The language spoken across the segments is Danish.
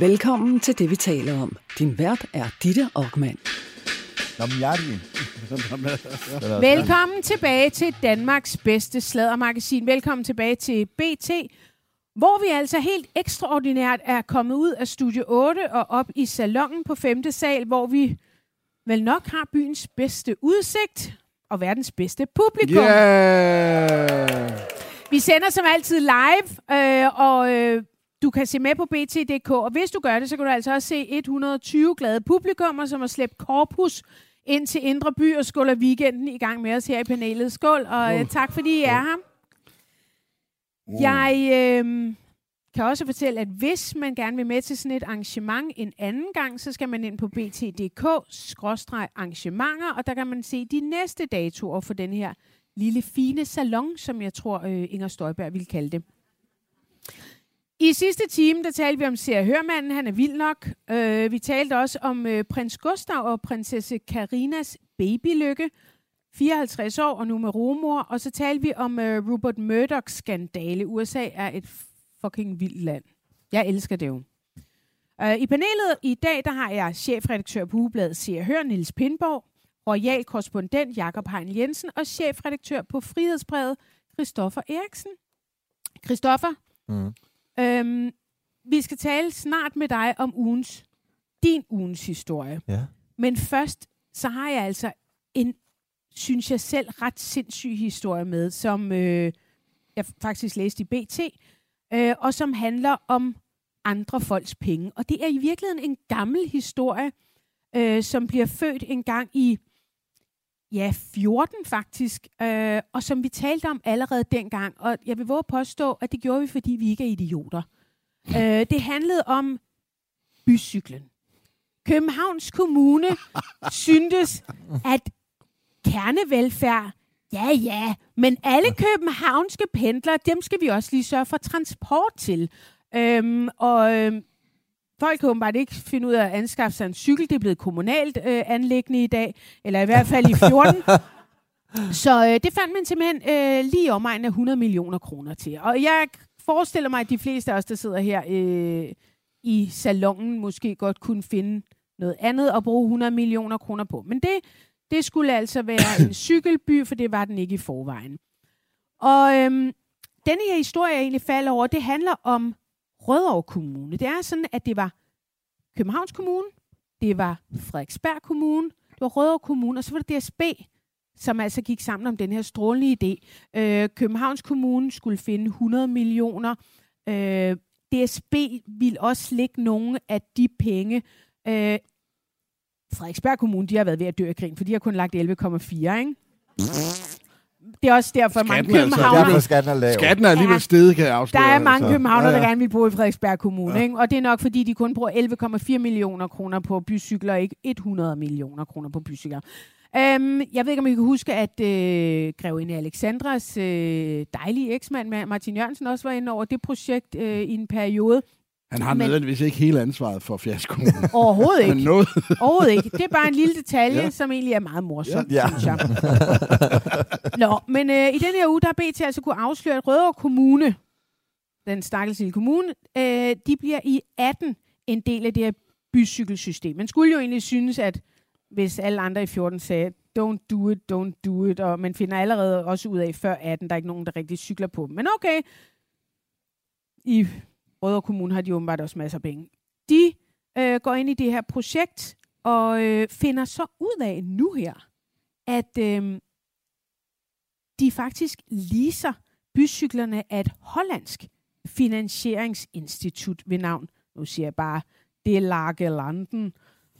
Velkommen til det, vi taler om. Din vært er Ditte Okman. Velkommen tilbage til Danmarks bedste sladdermagasin. Velkommen tilbage til BT, hvor vi altså helt ekstraordinært er kommet ud af Studie 8 og op i salonen på 5. sal, hvor vi vel nok har byens bedste udsigt og verdens bedste publikum. Yeah! Vi sender som altid live, og du kan se med på BT.dk, og hvis du gør det, så kan du altså også se 120 glade publikummer, som har slæbt korpus ind til Indre By og skåler weekenden i gang med os her i panelet. Skål, og tak fordi I er her. Jeg kan også fortælle, at hvis man gerne vil med til sådan et arrangement en anden gang, så skal man ind på bt.dk/arrangementer, og der kan man se de næste datoer for den her lille fine salon, som jeg tror Inger Støjberg ville kalde det. I sidste time, der talte vi om Se og Hør-manden, han er vild nok. Vi talte også om prins Gustav og prinsesse Karinas babylykke, 54 år og nu med rumor. Og så talte vi om Rupert Murdoch-skandale. USA er et fucking vildt land. Jeg elsker det jo. I panelet i dag, der har jeg chefredaktør på Ugebladet Se og Hør, Niels Pindborg, royal korrespondent Jakob Hein Jensen og chefredaktør på Frihedsbrevet, Christoffer Eriksen. Christoffer, vi skal tale snart med dig om din ugens historie. Ja. Men først, så har jeg altså en, synes jeg selv, ret sindssyg historie med, som jeg faktisk læste i BT, og som handler om andre folks penge. Og det er i virkeligheden en gammel historie, som bliver født en gang i 14 faktisk, og som vi talte om allerede dengang. Og jeg vil våge at påstå, at det gjorde vi, fordi vi ikke er idioter. Det handlede om bycyklen. Københavns Kommune syntes, at kernevelfærd, ja, men alle københavnske pendlere, dem skal vi også lige sørge for transport til. Folk kan åbenbart ikke finde ud af at anskaffe sig en cykel. Det er blevet kommunalt anliggende i dag, eller i hvert fald i 14. Så det fandt man simpelthen lige i omegnen af 100 millioner kroner til. Og jeg forestiller mig, at de fleste af os, der sidder her i salonen, måske godt kunne finde noget andet at bruge 100 millioner kroner på. Men det skulle altså være en cykelby, for det var den ikke i forvejen. Og denne her historie, jeg egentlig falder over, det handler om Rødovre Kommune. Det er sådan, at det var Københavns Kommune, det var Frederiksberg Kommune, det var Rødovre Kommune, og så var det DSB, som altså gik sammen om den her strålende idé. Københavns Kommune skulle finde 100 millioner. DSB ville også lægge nogle af de penge. Frederiksberg Kommune, de har været ved at dø af grin, for de har kun lagt 11,4, ikke? Det er også derfor, mange københavner... Skatten er alligevel steget, kan jeg afsløre. Der er mange københavner, der gerne vil bo i Frederiksberg Kommune, ikke? Og det er nok, fordi de kun bruger 11,4 millioner kroner på bycykler, ikke 100 millioner kroner på bycykler. Jeg ved ikke, om I kan huske, at grevinde Alexandras dejlige eksmand Martin Jørgensen også var inde over det projekt i en periode. Han har nødvendigvis ikke hele ansvaret for fiaskoen. Overhovedet ikke. Overhovedet ikke. Det er bare en lille detalje, som egentlig er meget morsom, synes jeg. Nå, men i den her uge, der har BT altså kunne afsløre, at Rødovre Kommune, den stakkels lille kommune, de bliver i 18 en del af det her bycykelsystem. Man skulle jo egentlig synes, at hvis alle andre i 14 sagde, don't do it, og man finder allerede også ud af før 18, der er ikke nogen, der rigtig cykler på dem. Men okay, i Rødovre Kommune har de åbenbart også masser af penge. De går ind i det her projekt og finder så ud af nu her, at de faktisk leaser bycyklerne af et hollandsk finansieringsinstitut ved navn, nu siger jeg bare, De Lage Landen.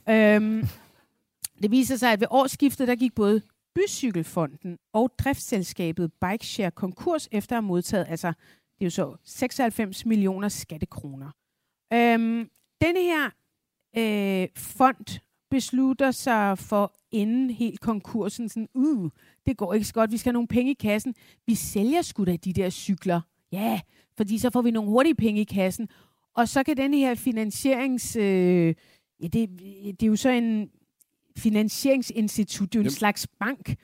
Det viser sig, at ved årsskiftet, der gik både Bycykelfonden og driftsselskabet Bikeshare konkurs efter at have modtaget, altså det er jo så 96 millioner skattekroner. Denne her fond beslutter sig for inden helt konkursen, sådan, det går ikke så godt, vi skal have nogle penge i kassen. Vi sælger sgu da de der cykler. Ja, fordi så får vi nogle hurtige penge i kassen. Og så kan denne her finansierings... det er jo så en finansieringsinstitut, det er jo en slags bank.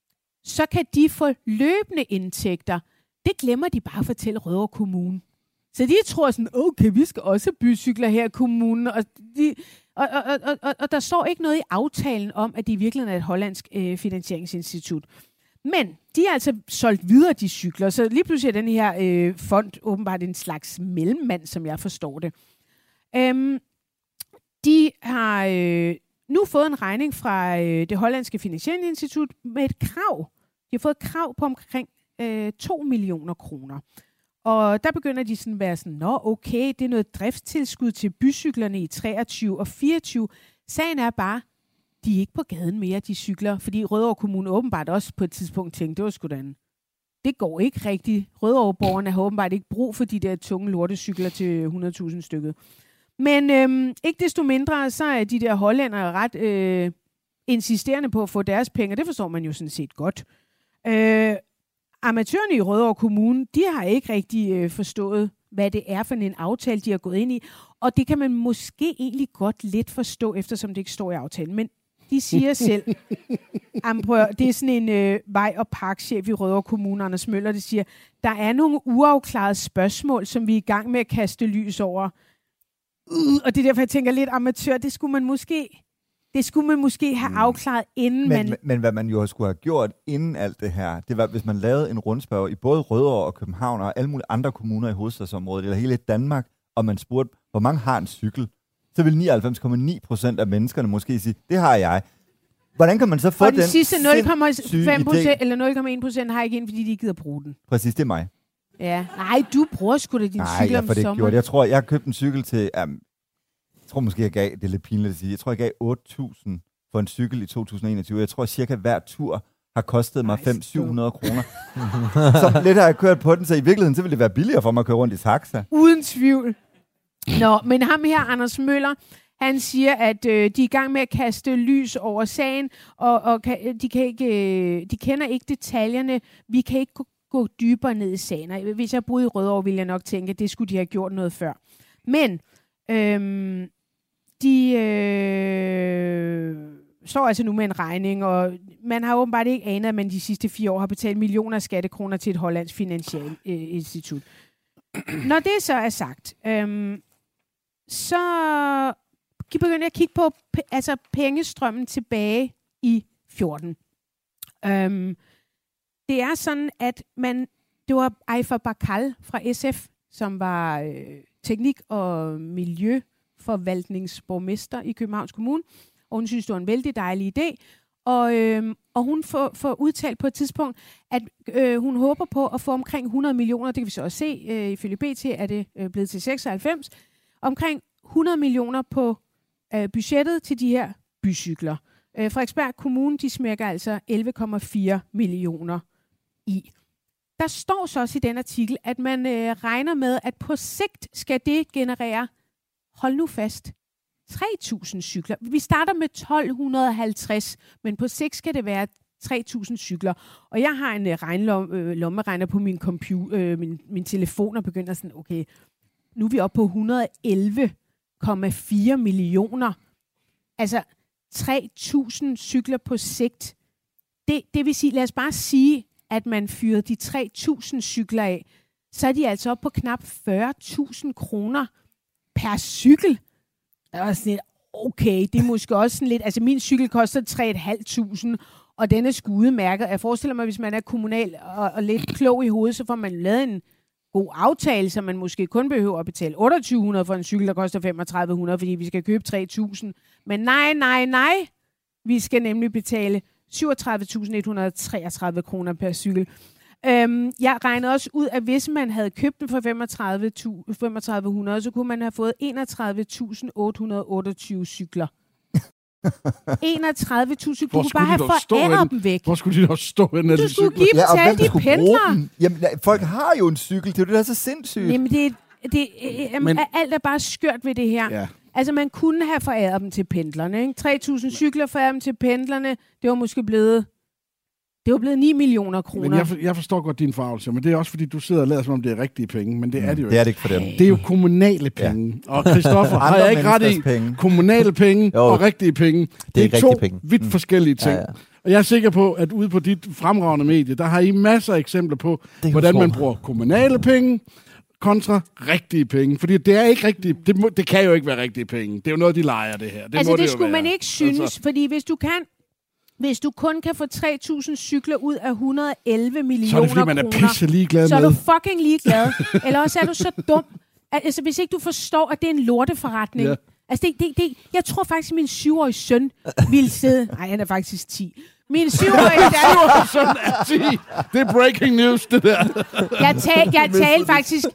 Så kan de få løbende indtægter. Det glemmer de bare at fortælle Rødovre Kommune. Så de tror sådan, okay, vi skal også bycykler her i kommunen. Og der står ikke noget i aftalen om, at det i virkeligheden er et hollandsk finansieringsinstitut. Men de er altså solgt videre, de cykler. Så lige pludselig er den her fond åbenbart en slags mellemmand, som jeg forstår det. De har nu fået en regning fra det hollandske finansieringsinstitut med et krav. De har fået et krav på omkring 2 millioner kroner. Og der begynder de sådan at være sådan, nå okay, det er noget driftstilskud til bycyklerne i 23 og 24. Sagen er bare, de er ikke på gaden mere, de cykler, fordi Rødovre Kommune åbenbart også på et tidspunkt tænkte, det var sgu da det går ikke rigtigt. Rødovreborgerne har åbenbart ikke brug for de der tunge lortecykler til 100.000 stykket. Men ikke desto mindre, så er de der hollændere ret insisterende på at få deres penge, det forstår man jo sådan set godt. Amatørerne i Rødovre Kommune, de har ikke rigtig forstået, hvad det er for en aftale, de har gået ind i. Og det kan man måske egentlig godt lidt forstå, eftersom det ikke står i aftalen. Men de siger selv, det er sådan en vej- og parkchef i Rødovre Kommune, Anders Møller, der siger, der er nogle uafklarede spørgsmål, som vi er i gang med at kaste lys over. Og det er derfor, jeg tænker lidt amatør, det skulle man måske have afklaret, inden Men hvad man jo skulle have gjort inden alt det her, det var, hvis man lavede en rundspørg i både Rødovre og København og alle mulige andre kommuner i hovedstadsområdet, eller hele Danmark, og man spurgte, hvor mange har en cykel, så vil 99,9% af menneskerne måske sige, det har jeg. Hvordan kan man så få den sidste 0,5% eller 0,1% har ikke en, fordi de ikke gider bruge den? Præcis, det er mig. Ja. Nej, du bruger sgu da din cykel om sommeren. Jeg tror, jeg købte en cykel til... jeg tror måske, jeg gav, det er lidt pinligt at sige, jeg tror, jeg gav 8.000 for en cykel i 2021. Jeg tror, cirka hver tur har kostet mig 500-700 kroner. Så lidt har jeg kørt på den, så i virkeligheden så ville det være billigere for mig at køre rundt i taxa. Uden tvivl. Nå, men ham her, Anders Møller, han siger, at de er i gang med at kaste lys over sagen, og de kender ikke detaljerne. Vi kan ikke gå dybere ned i sagen. Hvis jeg boede i Rødovre, ville jeg nok tænke, at det skulle de have gjort noget før. Men de står altså nu med en regning, og man har åbenbart ikke anet, at man de sidste 4 år har betalt millioner af skattekroner til et hollandsk finansieringsinstitut. Når det så er sagt, så begynder jeg at kigge på pengestrømmen tilbage i 14. Det er sådan, at det var Aifa Bakal fra SF, som var teknik- og miljøforvaltningsborgmester i Københavns Kommune, og hun synes, det var en vældig dejlig idé. Og hun får udtalt på et tidspunkt, at hun håber på at få omkring 100 millioner, det kan vi så også se, ifølge BT er det blevet til 96, omkring 100 millioner på budgettet til de her bycykler. Frederiksberg Kommune, de smækker altså 11,4 millioner i. Der står så også i den artikel, at man regner med, at på sigt skal det generere, hold nu fast, 3.000 cykler. Vi starter med 1.250, men på sigt skal det være 3.000 cykler. Og jeg har en lommeregner på min computer, min telefon, og begynder sådan, okay, nu er vi oppe på 111,4 millioner. Altså 3.000 cykler på sigt. Det vil sige, lad os bare sige, at man fyrede de 3.000 cykler af, så er de altså oppe på knap 40.000 kroner per cykel. Der var sådan lidt, okay, det er måske også sådan lidt, altså min cykel koster 3.500, og den er sgu udmærket. Jeg forestiller mig, hvis man er kommunal og lidt klog i hovedet, så får man lavet en god aftale, så man måske kun behøver at betale 2.800 for en cykel, der koster 3.500, fordi vi skal købe 3.000. Men nej. Vi skal nemlig betale 37.133 kroner per cykel. Jeg regnede også ud, at hvis man havde købt den for 3.500, så kunne man have fået 31.828 cykler. 31.000. Du kunne bare have foræret dem væk. Hvor skulle de dog stå hen? Du skulle give dem til alle de pendlere. Jamen, folk har jo en cykel. Det er jo det, der er så sindssygt. Jamen, alt er bare skørt ved det her. Ja. Altså, man kunne have foræret dem til pendlerne. Ikke? 3.000 cykler foræret dem til pendlerne. Det var måske blevet 9 millioner kroner. Men jeg forstår godt din forargelse, men det er også fordi, du sidder og lader som om det er rigtige penge, men det er det jo ikke. Det er det ikke for dem. Det er jo kommunale penge. Ja. Og Christoffer, har jeg ikke ret i penge. Kommunale penge og rigtige penge. Det er to vidt forskellige ting. Ja. Og jeg er sikker på, at ude på dit fremragende medie, der har I masser af eksempler på, hvordan man bruger kommunale penge, kontra rigtige penge. Fordi det er ikke rigtige... Det kan jo ikke være rigtige penge. Det er jo noget, de leger, det her. Det skulle man ikke synes, fordi hvis du kun kan få 3.000 cykler ud af 111 millioner kroner, så er det, fordi man er pisse ligeglad så er du fucking ligeglad. Eller også er du så dum, altså hvis ikke du forstår, at det er en lorteforretning. Ja. Altså jeg tror faktisk, at min 7-årige søn ville sidde... Nej, han er faktisk 10. Min 7-årige søn er 10. Det er breaking news, det der. Jeg talte faktisk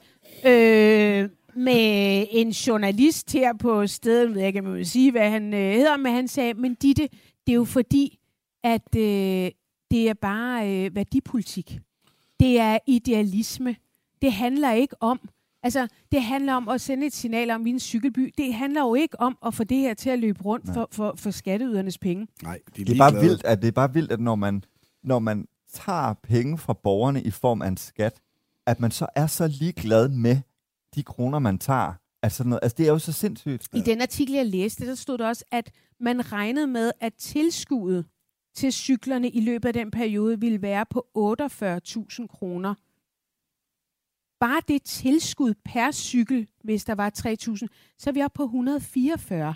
med en journalist her på stedet. Jeg ved ikke, om jeg vil sige, hvad han hedder, men han sagde, men Ditte, det er jo fordi, at det er bare værdipolitik. Det er idealisme. Det handler ikke om... Altså, det handler om at sende et signal om, vi er en cykelby. Det handler jo ikke om at få det her til at løbe rundt for skatteydernes penge. Nej, det er bare vildt, at når man tager penge fra borgerne i form af en skat, at man så er så ligeglad med de kroner, man tager. Altså det er jo så sindssygt. I den artikel, jeg læste, der stod der også, at man regnede med, at tilskuddet til cyklerne i løbet af den periode ville være på 48.000 kroner. Bare det tilskud per cykel, hvis der var 3.000, så er vi oppe på 144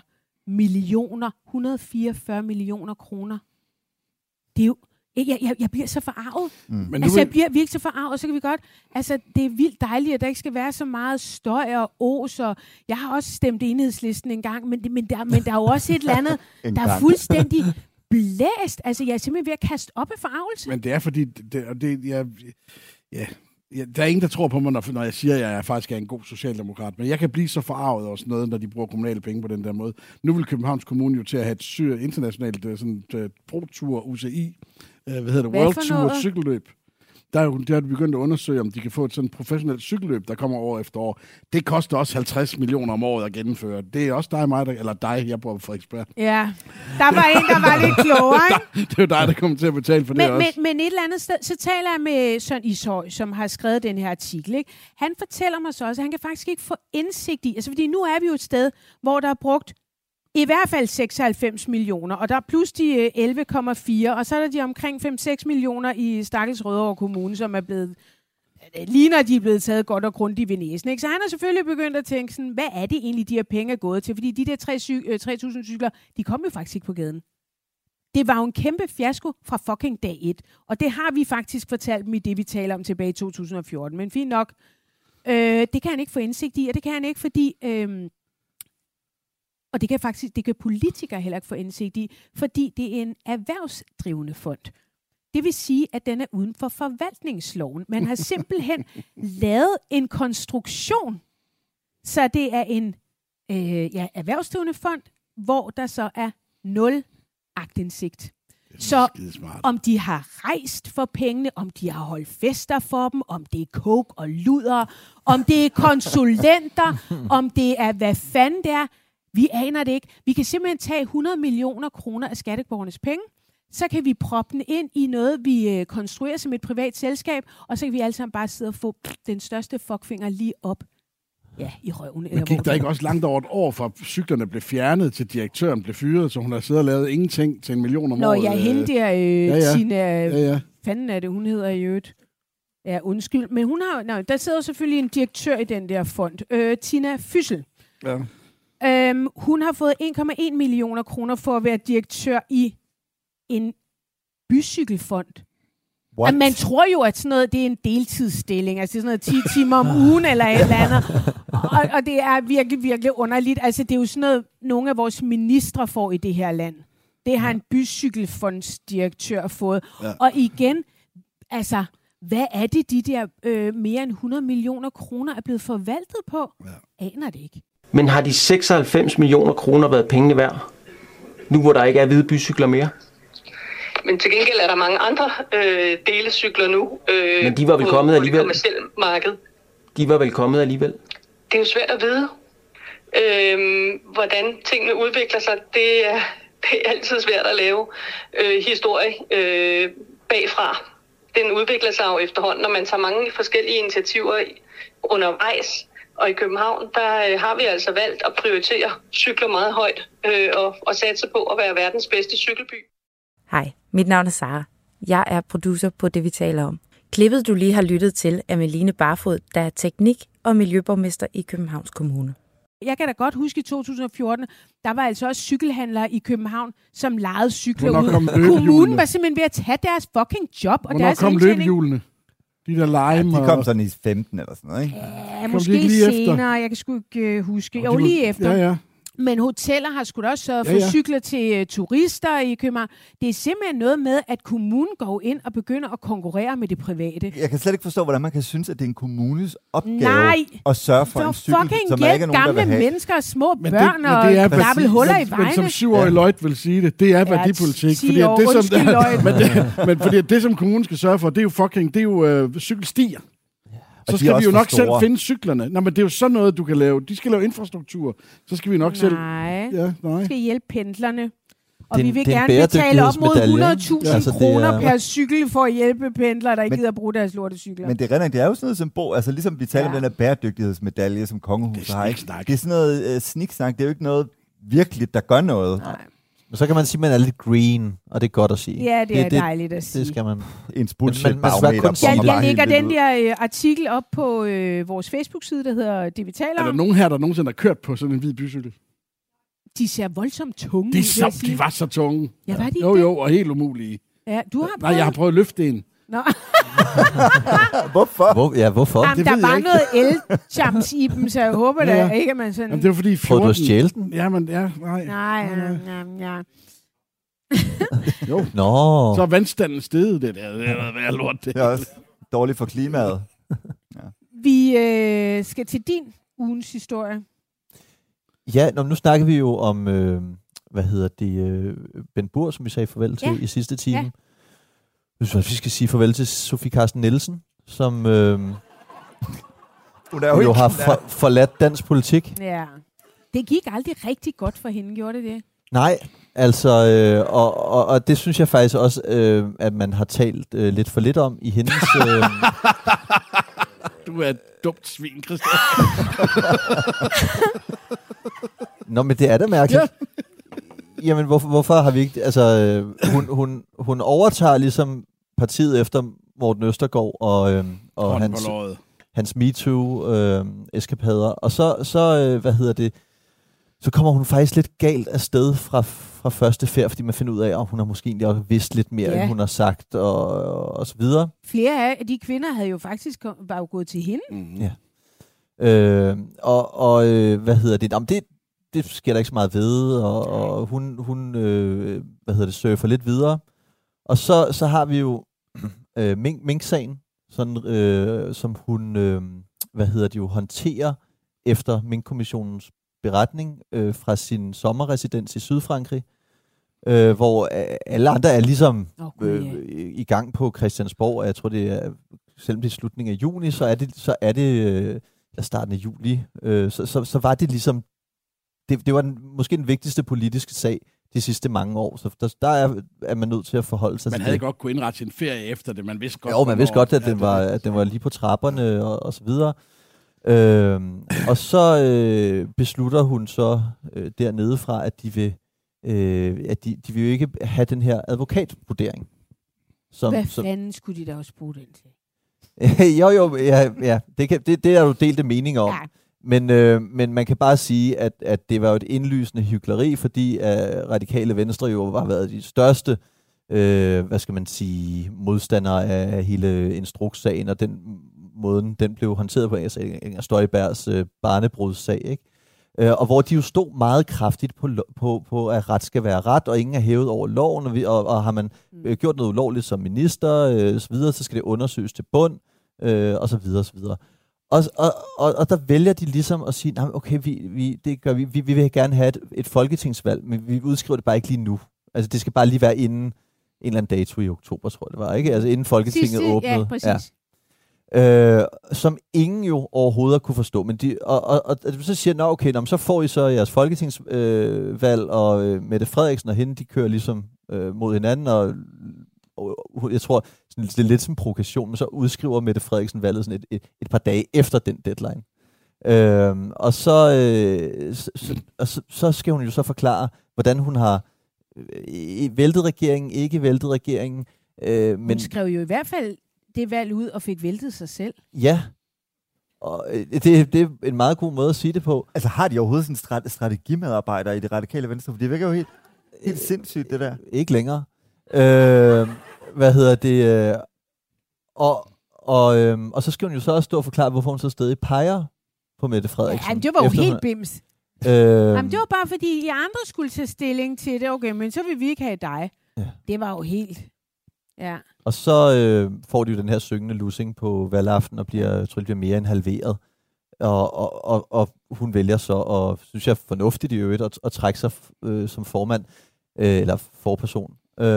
millioner kroner. Det er jo... Jeg bliver så forarvet. Jeg bliver virkelig så forarvet, så kan vi godt... Altså, det er vildt dejligt, at der ikke skal være så meget støj og os, og jeg har også stemt Enhedslisten en gang, men der er jo også et eller andet, der er fuldstændig blæst. Altså, jeg er simpelthen ved at kaste op af forarvelse. Men det er fordi... Der er ingen, der tror på mig, når jeg siger, at jeg faktisk er en god socialdemokrat. Men jeg kan blive så forarvet over sådan noget, når de bruger kommunale penge på den der måde. Nu vil Københavns Kommune jo til at have et internationalt pro-tour UCI, World Tour cykelløb. Der har de begyndt at undersøge, om de kan få et sådan professionelt cykelløb, der kommer år efter år. Det koster også 50 millioner om året at gennemføre. Det er også jeg bor på Frederiksberg. Ja, der var en, der var lidt klogere, ikke? Det er jo dig, der kommer til at betale for det også. Men et eller andet sted, så taler jeg med Søren Ishøj, som har skrevet den her artikel, ikke? Han fortæller mig så også, at han kan faktisk ikke få indsigt i, altså fordi nu er vi jo et sted, hvor der er brugt i hvert fald 96 millioner, og der er plus de 11,4, og så er der de omkring 5-6 millioner i stakkels Rødovre Kommune, som er blevet, lige når de er blevet taget godt og grundigt ved næsen. Ikke? Så han har selvfølgelig begyndt at tænke sådan, hvad er det egentlig, de her penge er gået til? Fordi de der 3.000 cykler, de kom jo faktisk ikke på gaden. Det var jo en kæmpe fiasko fra fucking dag 1, og det har vi faktisk fortalt dem i det, vi taler om tilbage i 2014. Men fint nok, det kan han ikke få indsigt i, og det kan han ikke, fordi... Og det kan politikere heller ikke få indsigt i, fordi det er en erhvervsdrivende fond. Det vil sige, at den er uden for forvaltningsloven. Man har simpelthen lavet en konstruktion, så det er en erhvervsdrivende fond, hvor der så er 0 aktindsigt. Så om de har rejst for pengene, om de har holdt fester for dem, om det er coke og luder, om det er konsulenter, om det er hvad fanden det er, vi aner det ikke. Vi kan simpelthen tage 100 millioner kroner af skatteborgernes penge, så kan vi proppe den ind i noget, vi konstruerer som et privat selskab, og så kan vi alle sammen bare sidde og få den største fuckfinger lige op i røven. Men gik der ikke også langt over et år, fra cyklerne blev fjernet, til direktøren blev fyret, så hun har siddet og lavet ingenting til 1 million om året? Nå, hende der, Tina, fanden er det, hun hedder i øvrigt. Ja, undskyld. Men hun har, der sidder selvfølgelig en direktør i den der fond. Tina Fyssel. Ja. Hun har fået 1,1 millioner kroner for at være direktør i en bycykelfond. What? Man tror jo, at sådan noget, det er en deltidsstilling, altså sådan noget 10 timer om ugen eller et eller andet. Og det er virkelig, virkelig underligt. Altså det er jo sådan noget, nogle af vores ministre får i det her land. Det har en bycykelfondsdirektør fået. Ja. Og igen, altså, hvad er det, de der mere end 100 millioner kroner er blevet forvaltet på? Ja. Aner det ikke. Men har de 96 millioner kroner været pengene værd? Nu hvor der ikke er hvide bycykler mere? Men til gengæld er der mange andre delecykler nu. Men de var vel kommet alligevel? På det marked. De var vel kommet alligevel? Det er jo svært at vide, hvordan tingene udvikler sig. Det er altid svært at lave historie bagfra. Den udvikler sig jo efterhånden, når man tager mange forskellige initiativer undervejs. Og i København, der har vi altså valgt at prioritere cykler meget højt og satse på at være verdens bedste cykelby. Hej, mit navn er Sara. Jeg er producer på Det, vi taler om. Klippet, du lige har lyttet til, er med Line Barfod, der er teknik- og miljøborgmester i Københavns Kommune. Jeg kan da godt huske i 2014, der var altså også cykelhandlere i København, som lejede cykler Hvornår kom ud. løbehjulene? Kommunen var simpelthen ved at tage deres fucking job og Hvornår deres kom indtjening. løbehjulene? De der lime De kom sådan i 15 eller sådan noget, ikke? Ja, de måske ikke lige senere. Jeg kan sgu ikke huske. Jo, lige efter. Ja. Men hoteller har sgu da også sørget for Ja. cykler til turister i København. Det er simpelthen noget med, at kommunen går ind og begynder at konkurrere med det private. Jeg kan slet ikke forstå, hvordan man kan synes, at det er en kommunes opgave Nej. at sørge for en cykel, fucking som der ikke er hjælp nogen, der gamle vil have. mennesker og små Men børn det og er klappel huller i Men som vejene. 7-årig Lloyd vil sige det er værdipolitik. 10 år, undskyld, Lloyd. men fordi det, som kommunen skal sørge for, det er jo cykelstier. Så de skal er vi også jo for nok selv store. finde cyklerne. Nå, men det er jo sådan noget, du kan lave. De skal lave infrastruktur. Så skal vi nok selv... Nej, Nej. vi skal hjælpe pendlerne. Og Det er vi en- vil det er en gerne betale op mod bæredygtighedsmedalje, 100.000 Altså, det kroner er- per cykel for at hjælpe pendlere, der ikke Men- gider bruge deres lortecykler. Men det er jo sådan noget symbol, altså ligesom vi taler om den her bæredygtighedsmedalje, som kongehuset har, ikke? sniksnak. Det er sådan noget sniksnak, det er jo ikke noget virkeligt, der gør noget. Nej. Men så kan man sige, at man er lidt green, og det er godt at sige. Ja, det er dejligt at sige. Det skal man. En Men man skal bullshit-barometer. kun sige- Jeg lægger den der artikel op på vores Facebook-side, der hedder Det, vi taler Er der om. nogen her, der nogensinde har kørt på sådan en hvid bycykel? De ser voldsomt tunge ud, De var så tunge. Ja, var de Jo, det? og helt umulige. Ja, du har Nej, prøvet. jeg har prøvet at løfte en. Nå. Hvorfor? Hvorfor? Jamen, det der ved jeg var ikke. noget el-jams i dem, så jeg håber da Ja. ikke, at man sådan... Jamen, det var fordi 14... Prøvede du at stjæle den? Ja, men nej. Nej. Jo. Nå. Så er vandstanden steget, det der. Det er været lort, det. Det er også dårligt for klimaet. Vi skal til din ugens historie. Ja, nu snakker vi jo om, Ben Burr, som vi sagde farvel til i sidste time. Ja. Jeg synes, vi skal sige farvel til Sofie Carsten Nielsen, som Hun er jo ikke- har forladt dansk politik. Ja. Det gik aldrig rigtig godt for hende, gjorde det det? Nej, altså, og det synes jeg faktisk også, at man har talt lidt for lidt om i hendes... Du er et dumt svin, Christian. Nå, men det er da mærkeligt. Jamen, hvorfor har vi ikke... Altså, hun overtager ligesom partiet efter Morten Østergaard og hans MeToo-eskapader. Og så kommer hun faktisk lidt galt afsted fra første færd, fordi man finder ud af, at hun har måske egentlig også vidst lidt mere, end hun har sagt, og så videre. Flere af de kvinder havde jo faktisk var jo gået til hende. Ja. Jamen, det sker der ikke så meget ved, og hun surfer lidt videre. Og så har vi jo Mink-sagen, sådan, som hun håndterer efter Mink-kommissionens beretning fra sin sommerresidens i Sydfrankrig, hvor alle andre er ligesom i gang på Christiansborg, og jeg tror, det er selvom det er slutningen af juni, så er det starten af juli. Så var det ligesom, det var måske den vigtigste politiske sag de sidste mange år, så der er man nødt til at forholde sig til det. Man havde godt kunne indrette sin ferie efter det, man vidste godt. Jo, man vidste godt, at den var lige på trapperne og så videre. Og så beslutter hun så dernede fra, at de vil jo ikke have den her advokatvurdering. Hvad fanden skulle de da også bruge den til? ja, det er jo delte meninger om. Ja. Men man kan bare sige, at det var jo et indlysende hykleri, fordi Radikale Venstre jo har været de største modstandere af hele instrukssagen, og den måden, den blev håndteret på Inger Støjbergs barnebrudssag, ikke? Og hvor de jo stod meget kraftigt på, at ret skal være ret, og ingen er hævet over loven, og har man gjort noget ulovligt som minister, så videre, så skal det undersøges til bund, og så videre, og så videre. Og der vælger de ligesom at sige, nej, okay, vi vil gerne have et folketingsvalg, men vi udskriver det bare ikke lige nu. Altså, det skal bare lige være inden en eller anden dato i oktober, tror jeg det var, ikke? Altså, inden Folketinget åbnede. Ja, præcis. Som ingen jo overhovedet kunne forstå. Men og så siger okay, så får I så jeres folketingsvalg, og Mette Frederiksen og hende, de kører ligesom mod hinanden, og jeg tror, det er lidt som en provokation, men så udskriver Mette Frederiksen valget sådan et par dage efter den deadline. Og så skal hun jo så forklare, hvordan hun har væltet regeringen, ikke væltet regeringen. Hun skrev jo i hvert fald det valg ud og fik væltet sig selv. Ja. Og det er en meget god måde at sige det på. Altså har de overhovedet sådan en strategimedarbejder i det radikale venstre? For det virker jo helt sindssygt, det der. Ikke længere. Og så skal hun jo så også stå og forklare, hvorfor hun så stadig peger på Mette Frederiksen. Ja, det var jo helt bims. Jamen, det var bare fordi, I andre skulle tage stilling til det. Okay, men så vil vi ikke have dig. Ja. Det var jo helt... Ja. Og så får de jo den her syngende lussing på valgaften og bliver mere end halveret. Og hun vælger så, og synes jeg fornuftigt i øvrigt, at trække sig som formand, eller forperson.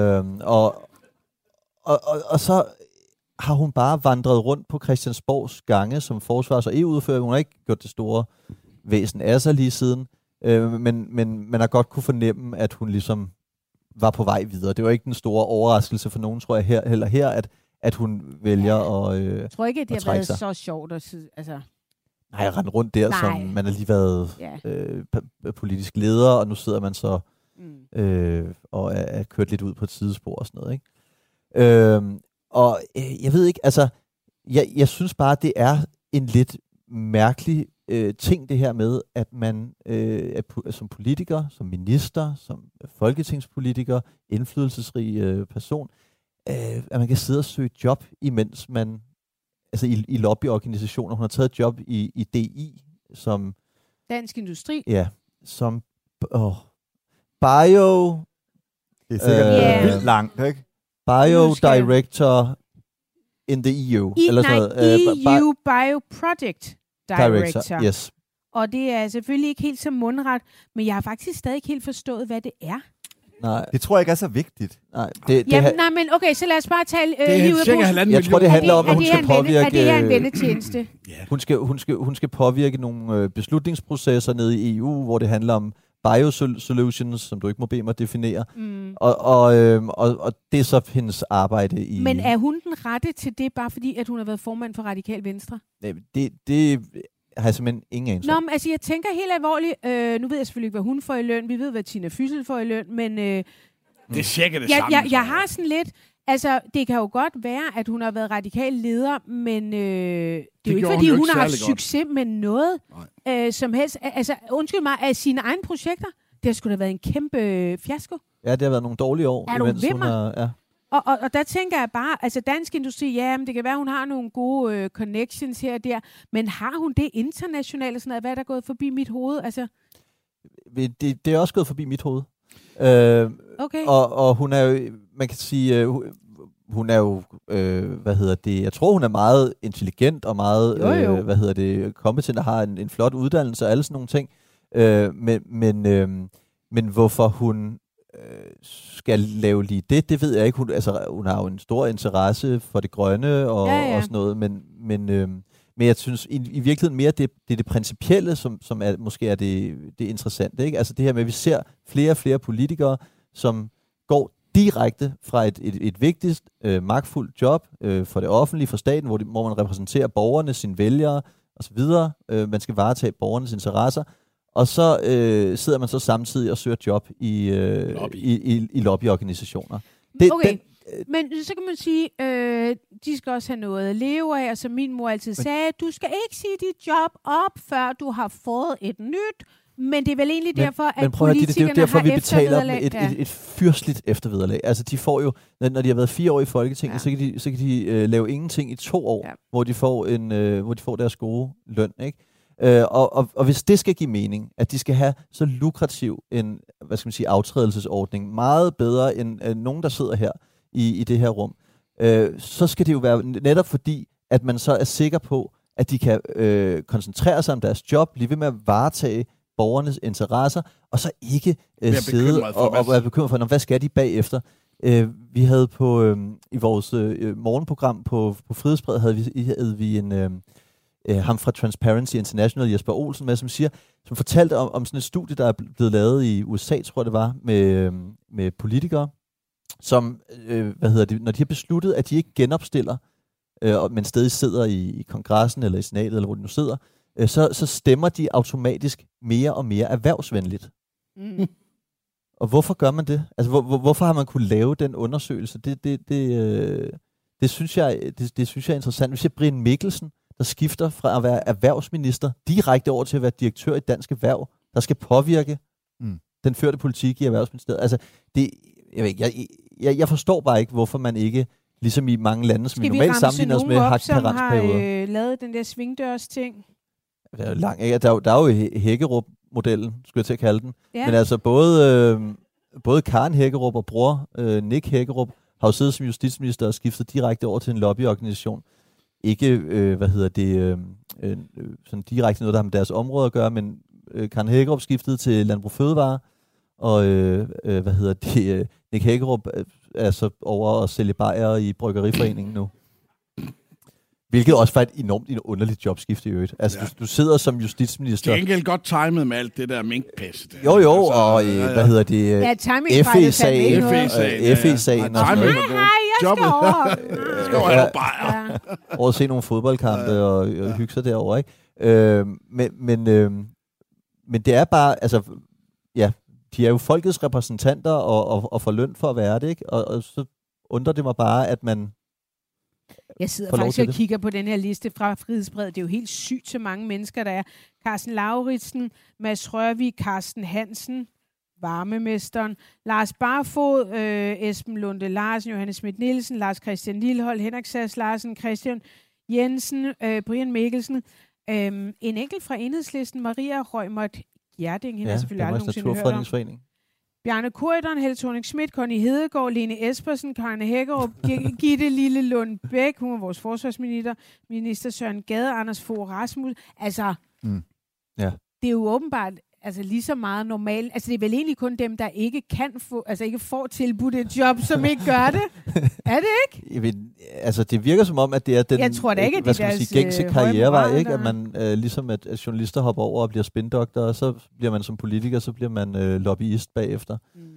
Og så har hun bare vandret rundt på Christiansborgs gange som forsvars- og EU-udfører. Hun har ikke gjort det store væsen af sig lige siden, men man har godt kunne fornemme, at hun ligesom var på vej videre. Det var ikke den store overraskelse for nogen, tror jeg, heller her, at hun vælger at jeg tror ikke, at det har været så sjovt at altså. Nej, jeg rendte rundt der, som man har lige været politisk leder, og nu sidder man så og er kørt lidt ud på et sidespor og sådan noget, ikke? Jeg ved ikke, altså, jeg synes bare, det er en lidt mærkelig ting, det her med, at man som politiker, som minister, som folketingspolitiker, indflydelsesrig person, at man kan sidde og søge job, imens man, altså i lobbyorganisationer, hun har taget job i DI, som... Dansk Industri? Ja, som bio... Det er sikkert vildt langt, ikke? Bio-director in the EU. Eller sådan noget. EU Bio-Project Director. Yes. Og det er selvfølgelig ikke helt så mundret, men jeg har faktisk stadig ikke helt forstået, hvad det er. Nej. Det tror jeg ikke er så vigtigt. Nej, nej, men okay, så lad os bare tale det er cirka 1,5 million. Jeg tror, det handler om, at hun skal påvirke... Er det her en vennetjeneste? Hun skal påvirke nogle beslutningsprocesser nede i EU, hvor det handler om biosolutions, som du ikke må bede mig definere. Og det er så hendes arbejde i... Men er hun den rette til det, bare fordi, at hun har været formand for Radikal Venstre? Det har jeg simpelthen ingen anelse. Nå, men altså, jeg tænker helt alvorligt... nu ved jeg selvfølgelig ikke, hvad hun får i løn. Vi ved, hvad Tina Fyssel får i løn, men... det er cirka det samme. Jeg har sådan lidt... Altså, det kan jo godt være, at hun har været radikal leder, men det er jo ikke, fordi hun har haft succes med noget som helst. Altså, undskyld mig, af sine egne projekter, det har sgu da været en kæmpe fiasko. Ja, det har været nogle dårlige år. Er du ved mig? Og der tænker jeg bare, altså Dansk Industri, ja, men det kan være, hun har nogle gode connections her og der, men har hun det internationalt og sådan noget? Hvad er der gået forbi mit hoved? Altså... Det er også gået forbi mit hoved. Okay. Og hun er jo, man kan sige, hun er jo, jeg tror, hun er meget intelligent og meget, kompetent og har en flot uddannelse og alle sådan nogle ting. Men hvorfor hun skal lave lige det ved jeg ikke. Hun har jo en stor interesse for det grønne og sådan noget, men jeg synes i virkeligheden mere, det er det principielle, som er, måske er det interessante. Ikke? Altså det her med, at vi ser flere og flere politikere, som går direkte fra et vigtigt, magtfuldt job for det offentlige, for staten, hvor man repræsenterer borgerne, sine vælgere osv. Man skal varetage borgernes interesser. Og så sidder man så samtidig og søger job i lobbyorganisationer. Men så kan man sige, de skal også have noget at leve af, og som min mor altid sagde, du skal ikke sige dit job op, før du har fået et nyt, men det er vel egentlig derfor, at politikerne det er derfor, har vi betaler et fyrstligt eftervederlag. Altså de får jo, når de har været 4 år i Folketinget, så kan de lave ingenting i 2 år, hvor de får deres gode løn, ikke? Og hvis det skal give mening, at de skal have så lukrativ en, aftrædelsesordning, meget bedre end nogen, der sidder her i det her rum, så skal det jo være netop fordi, at man så er sikker på, at de kan koncentrere sig om deres job, blive ved med at varetage borgernes interesser, og så ikke sidde og være bekymret for, hvad skal de bagefter. Vi havde i vores morgenprogram på Frihedsbrevet, havde vi en... ham fra Transparency International, Jesper Olsen, med, som fortalte om sådan et studie, der er blevet lavet i USA, tror jeg det var, med politikere, som, når de har besluttet, at de ikke genopstiller, men stadig sidder i kongressen, eller i senatet, eller hvor de nu sidder, så stemmer de automatisk mere og mere erhvervsvenligt. Mm. Og hvorfor gør man det? Altså, hvorfor har man kunne lave den undersøgelse? Det synes jeg er interessant. Hvis jeg Brian Mikkelsen, der skifter fra at være erhvervsminister direkte over til at være direktør i Dansk Erhverv, der skal påvirke den førte politik i Erhvervsministeriet. Altså, jeg forstår bare ikke, hvorfor man ikke, ligesom i mange lande, som vi normalt sammenligner os med, har karensperioder. Skal vi har lavet den der svingdørs-ting? Der er, der er jo Hækkerup-modellen, skulle jeg til at kalde den. Ja. Men altså, både Karen Hækkerup og bror Nick Hækkerup har jo siddet som justitsminister og skiftet direkte over til en lobbyorganisation. Ikke, sådan direkte noget, der har med deres område at gøre, men Karen Hækkerup skiftede til Landbrug Fødevare, og Nick Hækkerup er så over at sælge bajer i Bryggeriforeningen nu. Hvilket også var et enormt underligt jobskift i øvrigt. Altså, du sidder som justitsminister... Det er ikke godt timet med alt det der minkpisse. Jo, og FE-sagen. FE-sagen. Nej, jeg skal over. Skal over bajer. Over at se nogle fodboldkampe og hygge sig derovre, ikke? Men det er bare... Altså, ja, de er jo folkets repræsentanter og får løn for at være det, ikke? Og så undrer det mig bare, at man... Jeg sidder faktisk og kigger på den her liste fra Frihedsbrevet. Det er jo helt sygt, så mange mennesker, der er. Carsten Lauritsen, Mads Rørvig, Carsten Hansen, varmemesteren, Lars Barfod, Esben Lunde Larsen, Johannes Schmidt Nielsen, Lars Christian Lillehold, Henrik Sass Larsen, Christian Jensen, Brian Mikkelsen. En enkelt fra Enhedslisten, Maria Røgmert Gjerding, hende har selvfølgelig aldrig nogensinde hørt om. Bjarne Corydon, Helle Thorning-Schmidt, Connie Hedegaard, Lene Espersen, Karen Hækkerup, Gitte Lille Lund Bæk, hun er vores forsvarsminister, Søren Gade, Anders Fogh Rasmussen. Altså, det er jo åbenbart lige så meget normalt. Altså, det er vel egentlig kun dem, der ikke kan få, ikke får tilbudt et job, som ikke gør det. Er det ikke? Det virker som om, at det er den, jeg tror da ikke, hvad skal man sige, gængse karrierevej, ikke? At man ligesom at journalister hopper over og bliver spindoktor, og så bliver man som politiker, så bliver man lobbyist bagefter.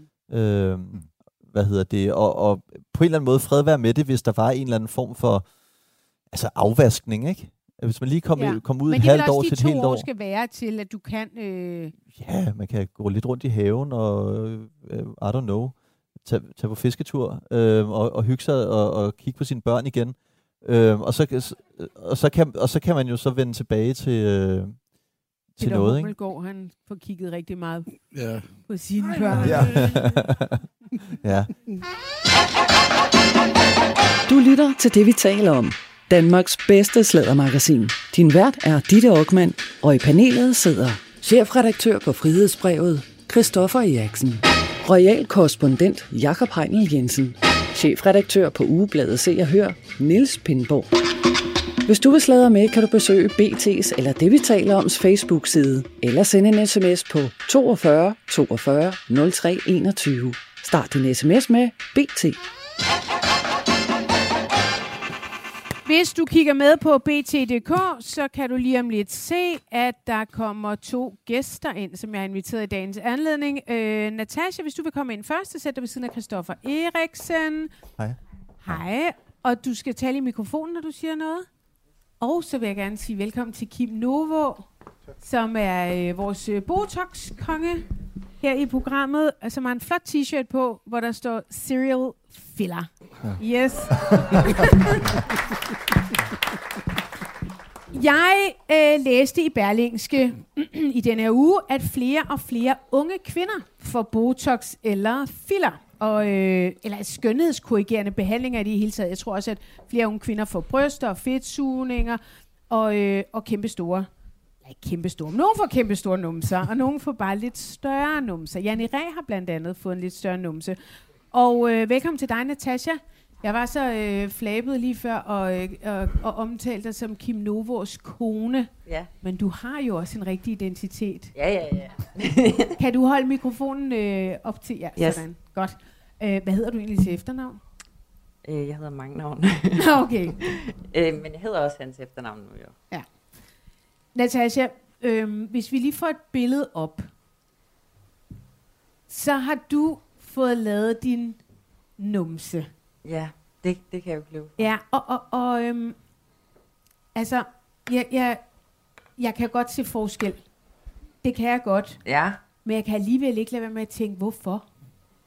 Og på en eller anden måde fred være med det, hvis der var en eller anden form for afvaskning, ikke? Hvis man lige kom ud et halvt år til et helt år. Men det vil også de 2 år skal være til, at du kan... Ja, man kan gå lidt rundt i haven og, I don't know, tage på fisketur og hygge sig og kigge på sine børn igen. Og så kan man jo så vende tilbage til noget, ikke? Hummelgaard, han får kigget rigtig meget på sine børn. Ja. Du lytter til det, vi taler om. Danmarks bedste sladdermagasin. Din vært er Ditte Okman, og i panelet sidder chefredaktør på Frihedsbrevet, Christoffer Eriksen, royal korrespondent Jakob Heinel Jensen, chefredaktør på Ugebladet Se og Hør, Niels Pindborg. Hvis du vil sladre med, kan du besøge BT's eller det, vi taler oms Facebook-side, eller sende en sms på 42 42 03 21. Start din sms med BT. Hvis du kigger med på BT.dk, så kan du lige om lidt se, at der kommer 2 gæster ind, som jeg har inviteret i dagens anledning. Natasha, hvis du vil komme ind først, så sætter du ved siden af Christoffer Eriksen. Hej. Hej, og du skal tale i mikrofonen, når du siger noget. Og så vil jeg gerne sige velkommen til Kim Novo, som er vores Botox-konge her i programmet, som har en flot t-shirt på, hvor der står Serial Filler. Ja. Yes. Jeg læste i Berlingske i denne her uge, at flere og flere unge kvinder får Botox eller filler, eller skønhedskorrigerende behandlinger i det hele taget. Jeg tror også, at flere unge kvinder får bryster og fedtsugninger og kæmpestore. Ikke kæmpestore, men nogen får kæmpestore numser, og nogen får bare lidt større numser. Janne Ræ har blandt andet fået en lidt større numse. Og velkommen til dig, Natasha. Jeg var så flabet lige før og omtalte dig som Kim Novos kone. Ja. Men du har jo også en rigtig identitet. Ja. Kan du holde mikrofonen op til? Ja, yes. Sådan. Godt. Hvad hedder du egentlig til efternavn? Jeg hedder mange navn. Okay. Men jeg hedder også hans efternavn nu, jo. Ja. Natasha, hvis vi lige får et billede op, så har du fået lavet din numse. Ja, det kan jeg jo blive. Ja, altså, jeg kan godt se forskel. Det kan jeg godt. Ja. Men jeg kan alligevel ikke lade være med at tænke, hvorfor?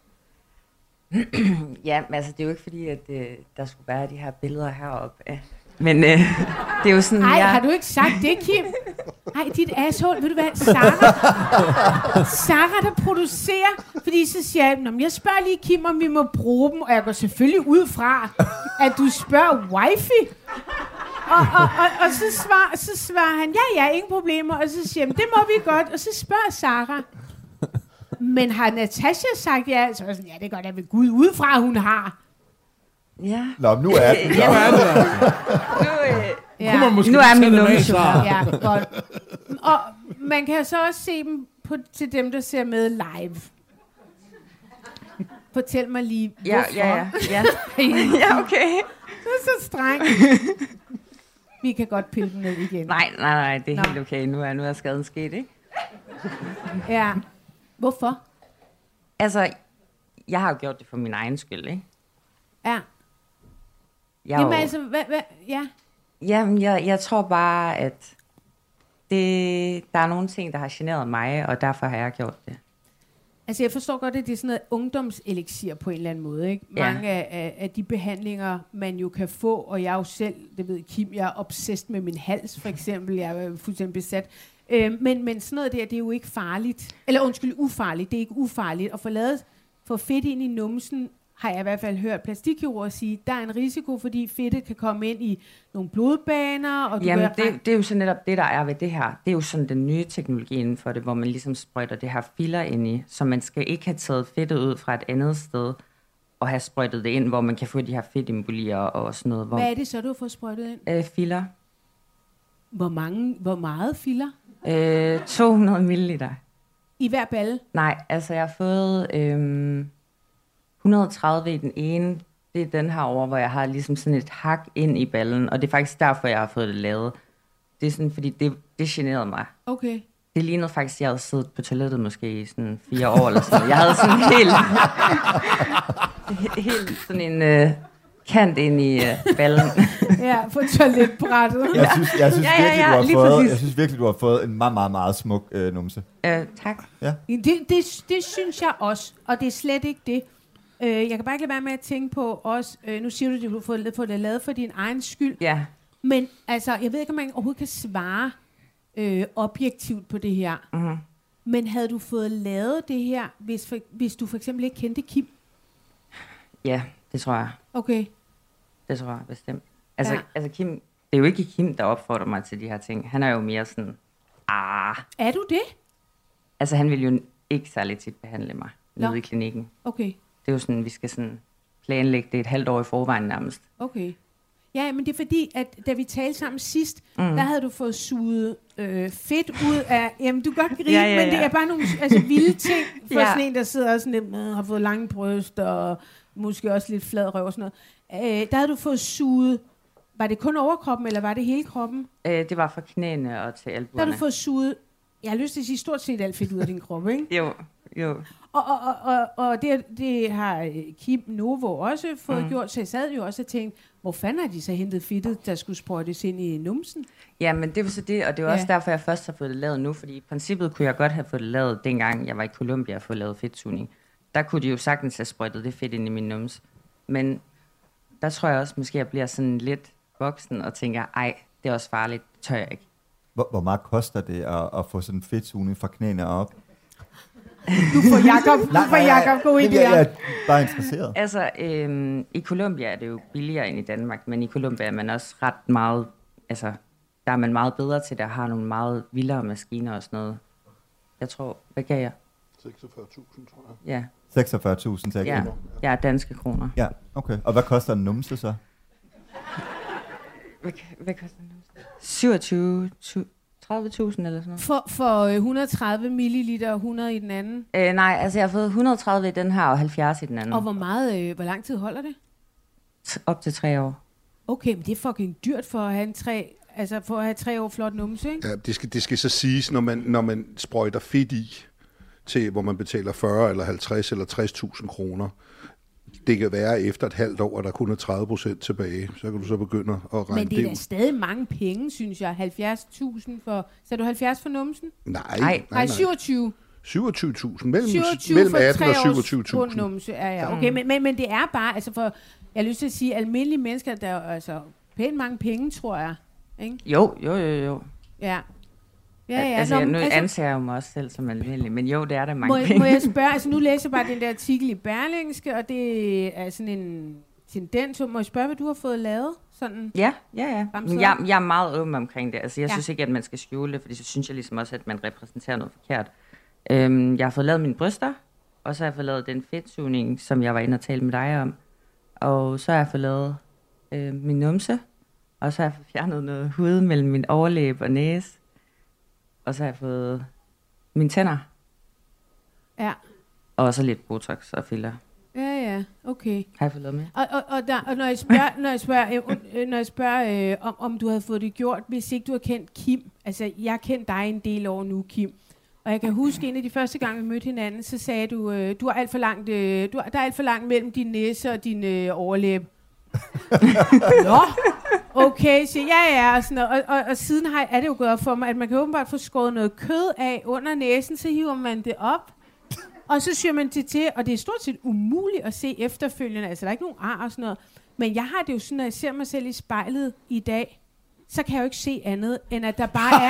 Ja, men altså, det er jo ikke fordi, at der skulle være de her billeder heroppe Men det er jo sådan... Nej, har du ikke sagt det, Kim? Nej, dit asshole, ved du hvad? Sarah, der producerer, fordi så siger jeg spørger lige Kim, om vi må bruge dem, og jeg går selvfølgelig ud fra, at du spørger wifi. Og så svarer han, ja, ingen problemer, og så siger han, det må vi godt, og så spørger Sarah, men har Natasha sagt ja? Så sådan, ja, det er godt, at vi Gud udefra, hun har. Ja. Nå, nu er det. Nu er min numse. Ja, godt. Og man kan så også se dem til dem, der ser med live. Fortæl mig lige, hvorfor. Ja, okay. Det er så strengt. Vi kan godt pille dem ned igen. Nej, det er helt okay. Nu er skaden sket, ikke? Ja. Hvorfor? Altså, jeg har jo gjort det for min egen skyld, ikke? Ja. Jamen altså, ja. Jamen, jeg tror bare, at der er nogle ting, der har generet mig, og derfor har jeg gjort det. Altså, jeg forstår godt, at det er sådan noget ungdomseliksir på en eller anden måde, ikke? Ja. Mange af de behandlinger, man jo kan få, og jeg er jo selv, det ved Kim, jeg er obsessed med min hals, for eksempel. Jeg er fuldstændig besat. Men sådan noget der, det er jo ikke farligt. Eller undskyld, ufarligt. Det er ikke ufarligt. At få fedt ind i numsen, har jeg i hvert fald hørt plastikkirurger sige, der er en risiko, fordi fedtet kan komme ind i nogle blodbaner. Og jamen, det er jo så netop det, der er ved det her. Det er jo sådan den nye teknologi inden for det, hvor man ligesom sprøjter det her filler ind i, så man skal ikke have taget fedtet ud fra et andet sted, og have sprøjtet det ind, hvor man kan få de her fedtembolier og sådan noget. Hvad er det så, du har fået sprøjtet ind? Filler. Hvor meget filler? 200 milliliter. I hver balle? Nej, altså jeg har fået 130 i den ene. Det er den her over, hvor jeg har ligesom sådan et hak ind i ballen, og det er faktisk derfor, jeg har fået det lavet. Det er sådan, fordi det generede mig. Okay. Det lignede faktisk, at jeg havde siddet på toilettet måske i sådan 4 år eller sådan noget. Jeg havde sådan helt sådan en kant ind i ballen. Ja, på toiletbrættet. Jeg synes virkelig, du har fået en meget, meget, meget smuk numse. Tak. Ja. Det synes jeg også, og det er slet ikke det. Jeg kan bare ikke lade være med at tænke på også, nu siger du, at du har fået det lavet for din egen skyld. Ja. Men altså, jeg ved ikke, om man overhovedet kan svare objektivt på det her. Mm-hmm. Men havde du fået lavet det her, hvis du for eksempel ikke kendte Kim? Ja, det tror jeg. Okay. Det tror jeg bestemt. Altså Kim, det er jo ikke Kim, der opfordrer mig til de her ting. Han er jo mere sådan, Er du det? Altså, han vil jo ikke særlig tit behandle mig nede i klinikken. Okay. Det er jo sådan, vi skal sådan planlægge det et halvt år i forvejen nærmest. Okay. Ja, men det er fordi, at da vi talte sammen sidst, der havde du fået suget fedt ud af... Jamen, du kan godt grine, ja. Men det er bare nogle vilde ting for sådan en, der sidder og sådan lidt, har fået lange bryst og måske også lidt flad røv og sådan noget. Der havde du fået suget... Var det kun overkroppen, eller var det hele kroppen? Det var fra knæene og til albuerne. Der havde du fået suget... Jeg har lyst til at sige stort set alt fedt ud af din krop, ikke? Jo. Og det har Kim Novo også fået gjort, så jeg sad jo også og tænkte, hvor fanden har de så hentet fedtet, der skulle sprøjtes ind i numsen? Ja, men det var så det, og det var også derfor, jeg først har fået det lavet nu, fordi i princippet kunne jeg godt have fået det lavet, dengang jeg var i Colombia og fået lavet fedtsugning. Der kunne de jo sagtens have sprøjtet det fedt ind i min nums. Men der tror jeg også, måske jeg bliver sådan lidt voksen og tænker, det er også farligt, det tør jeg ikke. Hvor meget koster det at få sådan en fedtsugning fra knæene op? Du får Jakob god idéer. Jeg er bare interesseret. Altså, i Colombia er det jo billigere end i Danmark, men i Colombia er man også ret meget, altså, der er man meget bedre til det, og har nogle meget vildere maskiner og sådan noget. Jeg tror, hvad gav jeg? 46.000, tror jeg. Ja. 46.000, sagde jeg. Ja, danske kroner. Ja, okay. Og hvad koster en numse så? Hvad koster en numse? 30.000 eller sådan noget. For 130 milliliter og 100 i den anden? Nej, altså jeg har fået 130 i den her og 70 i den anden. Og hvor lang tid holder det? Op til 3 år. Okay, men det er fucking dyrt for at have 3 år flot numse, ikke? Ja, det skal så siges, når man sprøjter fedt i, til hvor man betaler 40 eller 50 eller 60.000 kroner. Det kan være efter et halvt år, at der kun er 30% tilbage. Så kan du så begynde at regne det. Men det er da stadig mange penge, synes jeg. 70.000 for... Så du 70 for numsen? Nej, 27. 27.000. Mellem 18 og 27.000. Numse, ja. Okay, men det er bare... Altså for, jeg har lyst til at sige, almindelige mennesker, der altså pænt mange penge, tror jeg. Ikke? Jo. Ja. Altså, nu anser jeg mig også selv som almindelig, men jo, det er der mange penge. Må jeg spørge, altså nu læser jeg bare den der artikel i Berlingske, og det er sådan en tendens. Må jeg spørge, hvad du har fået lavet? Sådan Ja. Men jeg er meget åben omkring det. Altså, jeg synes ikke, at man skal skjule det, fordi så synes jeg ligesom også, at man repræsenterer noget forkert. Jeg har fået lavet mine bryster, og så har jeg fået lavet den fedtsugning, som jeg var inde og tale med dig om. Og så har jeg fået lavet min numse, og så har jeg fået fjernet noget hud mellem min overlæb og næse. Og så har jeg fået mine tænder. Ja. Og så lidt botox og filler. Ja, okay. Har jeg fået lavet med? Og når jeg spørger om du havde fået det gjort, hvis ikke du har kendt Kim. Altså, jeg har kendt dig en del år nu, Kim. Og jeg kan huske, en af de første gange, vi mødte hinanden, så sagde du, der er alt for langt mellem din næse og din overlæb. Nå, okay, så ja, og sådan noget. Og siden er det jo gået op for mig, at man kan åbenbart få skåret noget kød af under næsen, så hiver man det op, og så syr man det til, og det er stort set umuligt at se efterfølgende, altså der er ikke nogen ar og sådan noget, men jeg har det jo sådan, at jeg ser mig selv i spejlet i dag, så kan jeg jo ikke se andet, end at der bare er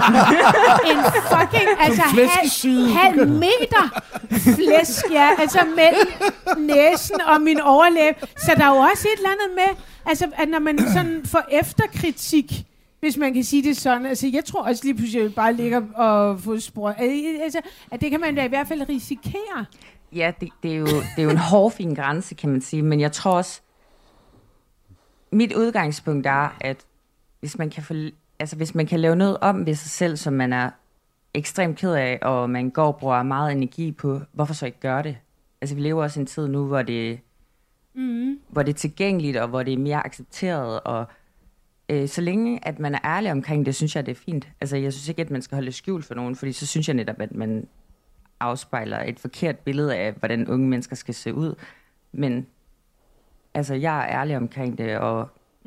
en fucking, altså halv meter flæsk, ja, altså mellem næsen og min overlæb. Så der er jo også et eller andet med, altså at når man sådan får efterkritik, hvis man kan sige det sådan, altså jeg tror også lige pludselig bare ligger og får spor, altså at det kan man da i hvert fald risikere. Ja, det er jo en hårfin grænse, kan man sige, men jeg tror også, mit udgangspunkt er, at hvis man kan lave noget om ved sig selv, som man er ekstremt ked af, og man går og bruger meget energi på, hvorfor så ikke gøre det? Altså, vi lever også i en tid nu, hvor det er tilgængeligt, og hvor det er mere accepteret, og så længe, at man er ærlig omkring det, synes jeg, det er fint. Altså, jeg synes ikke, at man skal holde skjul for nogen, fordi så synes jeg netop, at man afspejler et forkert billede af, hvordan unge mennesker skal se ud. Men, altså, jeg er ærlig omkring det, og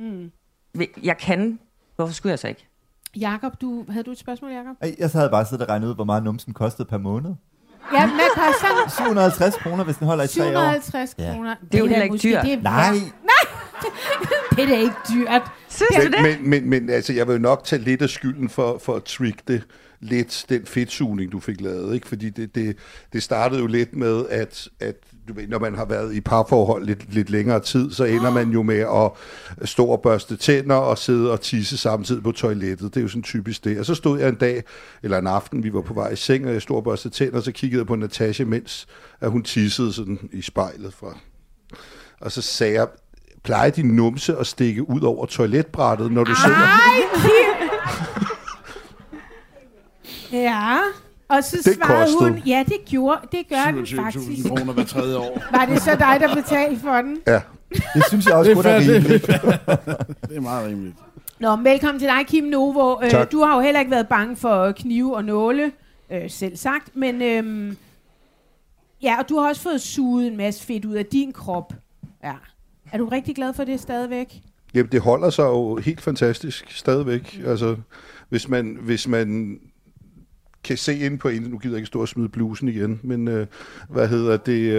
jeg kan. Hvorfor skulle jeg så ikke? Jakob, havde du et spørgsmål, Jakob? Jeg havde bare siddet og regnet ud, hvor meget numsen kostede per måned. Ja, hvad koster den? 750 kroner, hvis den holder i 3 år. 750 kroner. Ja. Det er jo heller ikke dyrt. Nej. Det er da ikke dyrt. Synes du det? Men altså, jeg vil nok tage lidt af skylden for at trick det lidt, den fedtsugning, du fik lavet, ikke? Fordi det startede jo lidt med, at du ved, når man har været i parforhold lidt længere tid, så ender man jo med at stå og børste tænder og sidde og tisse samtidig på toilettet. Det er jo sådan typisk det. Og så stod jeg en dag, eller en aften, vi var på vej i seng, og jeg stod og børste tænder, og så kiggede jeg på Natasha, mens at hun tissede sådan i spejlet fra. Og så sagde jeg, plejer din numse at stikke ud over toiletbrættet, når du sidder? Ej, Kim! Ja, og så svarede hun, ja, det gør den faktisk. 27.000 kroner hver 3. år. Var det så dig, der betalte for den? Ja. Det synes jeg også det er rimeligt. Det er meget rimeligt. Nå, velkommen til dig, Kim Novo. Du har jo heller ikke været bange for knive og nåle, selv sagt, men ja, og du har også fået suget en masse fedt ud af din krop. Ja. Er du rigtig glad for det stadigvæk? Jamen, det holder sig jo helt fantastisk stadigvæk. Altså, hvis man kan se ind på en, nu gider jeg ikke stå og smide blusen igen, men hvad hedder det?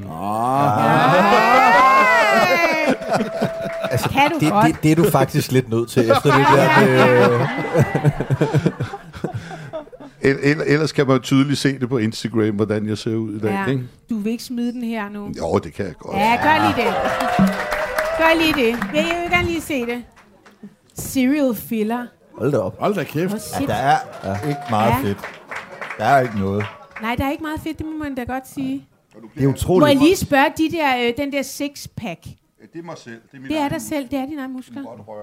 Altså, kan du godt? Det er du faktisk lidt nødt til efter det der. Ellers kan man jo tydeligt se det på Instagram, hvordan jeg ser ud i dag. Ja. Ikke? Du vil ikke smide den her nu? Jo, det kan jeg godt. Ja, gør lige det. Gør lige det. Ja, jeg vil gerne lige se det. Serial filler. Hold da op. Hold da kæft. Ja, der er ikke meget fedt. Der er ikke noget. Nej, der er ikke meget fedt, det må man da godt sige. Det er utroligt. Må jeg lige spørge den der six-pack? Det er mig selv. Det er dig selv, det er dine egne muskler.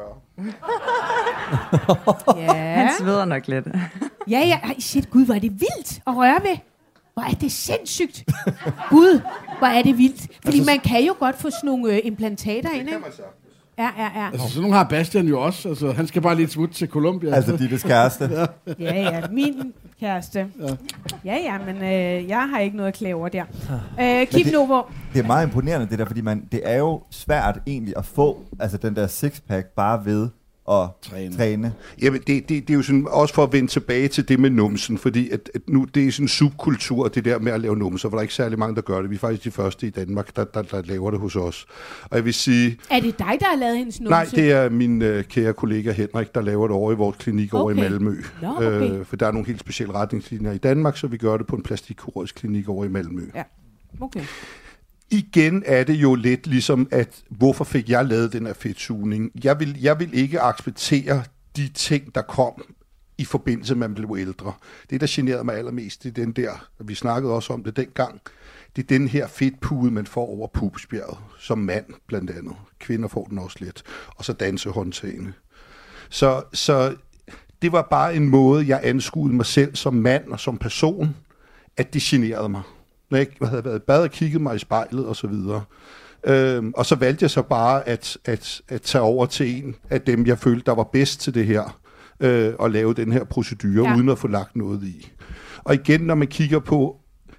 Ja. Han sveder nok lidt. Ja. Ej, shit, gud, hvor er det vildt at røre ved. Hvor er det sindssygt. Gud, hvor er det vildt. Fordi man kan jo godt få sådan nogle implantater ind, ikke? Ja. Altså, sådan nogle har Bastian jo også. Altså, han skal bare lige smutte til Colombia. Altså, Dittes kæreste. Ja, min kæreste. Ja, men jeg har ikke noget at klage over der. Kim Novo. Det er meget imponerende, det der, fordi det er jo svært egentlig at få altså den der sixpack bare ved at træne. Jamen, det er jo sådan, også for at vende tilbage til det med numsen, fordi at nu, det er sådan en subkultur, det der med at lave numser, for der er ikke særlig mange, der gør det. Vi er faktisk de første i Danmark, der laver det hos os. Og jeg vil sige... Er det dig, der har lavet hendes numse? Nej, det er min kære kollega Henrik, der laver det over i vores klinik over i Malmø. For der er nogle helt specielle retningslinjer i Danmark, så vi gør det på en plastikkirurgisk klinik over i Malmø. Ja, okay. Igen er det jo lidt ligesom, at hvorfor fik jeg lavet den her fedtsugning? Jeg vil ikke acceptere de ting, der kom i forbindelse med, at man blev ældre. Det, der generede mig allermest, det er den der, og vi snakkede også om det dengang, det er den her fedtpude, man får over pubesbjerget, som mand blandt andet. Kvinder får den også lidt. Og så dansehåndtagene. Så det var bare en måde, jeg anskuede mig selv som mand og som person, at det generede mig. Når jeg havde været i bad og kigget mig i spejlet og så videre. Og så valgte jeg så bare at tage over til en af dem, jeg følte, der var bedst til det her, og lave den her procedure, uden at få lagt noget i. Og igen, når man kigger på